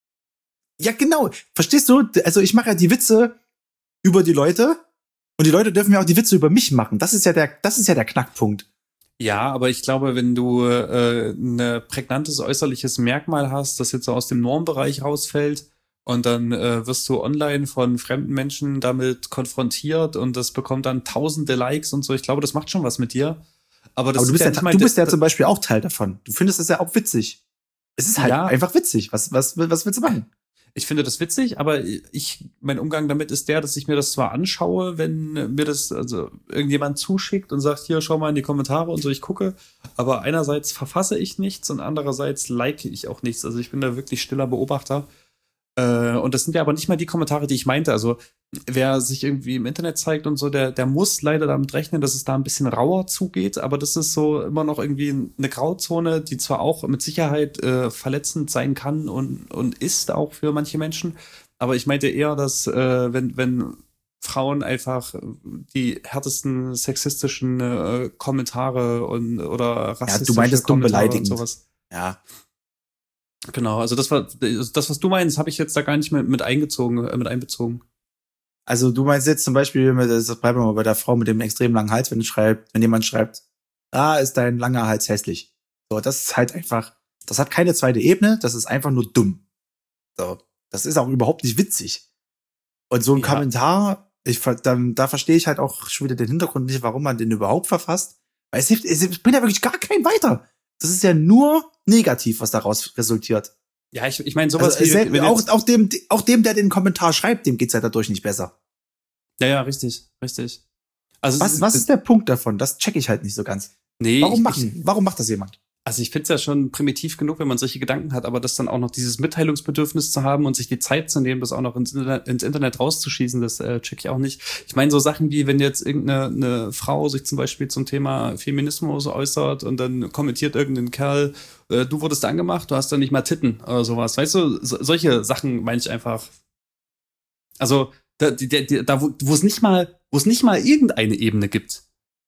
Ja, genau. Verstehst du? Also ich mache ja die Witze über die Leute und die Leute dürfen ja auch die Witze über mich machen. Das ist ja der Knackpunkt. Ja, aber ich glaube, wenn du ein prägnantes äußerliches Merkmal hast, das jetzt so aus dem Normbereich rausfällt und dann wirst du online von fremden Menschen damit konfrontiert und das bekommt dann tausende Likes und so. Ich glaube, das macht schon was mit dir. Aber du bist ja zum Beispiel auch Teil davon. Du findest es ja auch witzig. Es ist halt einfach witzig. Was willst du machen? Ich finde das witzig, aber mein Umgang damit ist der, dass ich mir das zwar anschaue, wenn mir das also irgendjemand zuschickt und sagt, hier, schau mal in die Kommentare und so, ich gucke, aber einerseits verfasse ich nichts und andererseits like ich auch nichts. Also ich bin da wirklich stiller Beobachter. Und das sind ja aber nicht mal die Kommentare, die ich meinte. Also wer sich irgendwie im Internet zeigt und so, der muss leider damit rechnen, dass es da ein bisschen rauer zugeht, aber das ist so immer noch irgendwie eine Grauzone, die zwar auch mit Sicherheit verletzend sein kann und ist auch für manche Menschen, aber ich meinte eher, dass wenn Frauen einfach die härtesten sexistischen Kommentare oder rassistische du meintest Kommentare dumm beleidigend. Und sowas. Ja. Genau, also das, was du meinst, habe ich jetzt da gar nicht mit einbezogen. Also du meinst jetzt zum Beispiel, das bleiben wir mal bei der Frau mit dem extrem langen Hals, wenn jemand schreibt, ist dein langer Hals hässlich. So, das ist halt einfach, das hat keine zweite Ebene, das ist einfach nur dumm. So, das ist auch überhaupt nicht witzig. Und so ein Kommentar, da verstehe ich halt auch schon wieder den Hintergrund nicht, warum man den überhaupt verfasst. Weil es bringt ja wirklich gar keinen weiter. Das ist ja nur negativ, was daraus resultiert. Ja, ich meine, sowas also auch dem, der den Kommentar schreibt, dem geht's ja dadurch nicht besser. Ja, richtig. Also was ist der Punkt davon? Das check ich halt nicht so ganz. Nee, warum macht das jemand? Also ich finde es ja schon primitiv genug, wenn man solche Gedanken hat, aber das dann auch noch dieses Mitteilungsbedürfnis zu haben und sich die Zeit zu nehmen, das auch noch ins Internet rauszuschießen, das check ich auch nicht. Ich meine, so Sachen wie, wenn jetzt irgendeine Frau sich zum Beispiel zum Thema Feminismus äußert und dann kommentiert irgendein Kerl, du wurdest angemacht, du hast dann nicht mal Titten oder sowas. Weißt du, solche Sachen meine ich einfach. Also, wo es nicht mal irgendeine Ebene gibt.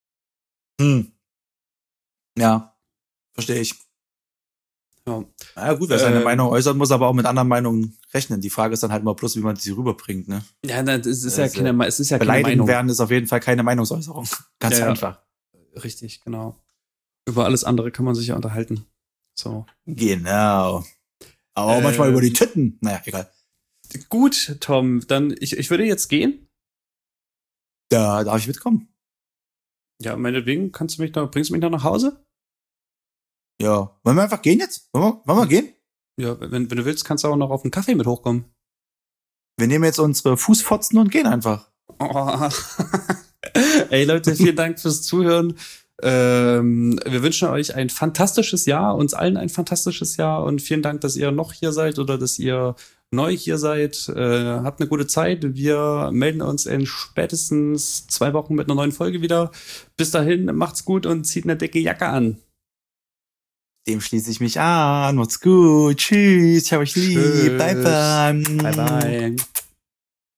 Ja. Verstehe ich. Ja. Na gut, wer seine Meinung äußert, muss aber auch mit anderen Meinungen rechnen. Die Frage ist dann halt mal bloß, wie man sie rüberbringt, ne? Ja, es ist ja keine Meinung. Beleidigen werden ist auf jeden Fall keine Meinungsäußerung. Ganz einfach. Richtig, genau. Über alles andere kann man sich ja unterhalten. So. Genau. Aber auch manchmal über die Titten. Naja, egal. Gut, Tom, dann ich würde jetzt gehen. Da darf ich mitkommen. Ja, meinetwegen, bringst du mich noch nach Hause? Ja. Wollen wir einfach gehen jetzt? Wollen wir gehen? Ja, wenn du willst, kannst du auch noch auf einen Kaffee mit hochkommen. Wir nehmen jetzt unsere Fußfotzen und gehen einfach. Oh. Ey Leute, vielen Dank fürs Zuhören. Wir wünschen euch ein fantastisches Jahr, uns allen ein fantastisches Jahr und vielen Dank, dass ihr noch hier seid oder dass ihr neu hier seid. Habt eine gute Zeit. Wir melden uns in spätestens 2 Wochen mit einer neuen Folge wieder. Bis dahin, macht's gut und zieht eine dicke Jacke an. Dem schließe ich mich an. Macht's gut. Tschüss. Ich hab euch lieb. Tschüss. Bye, bye. Bye, bye.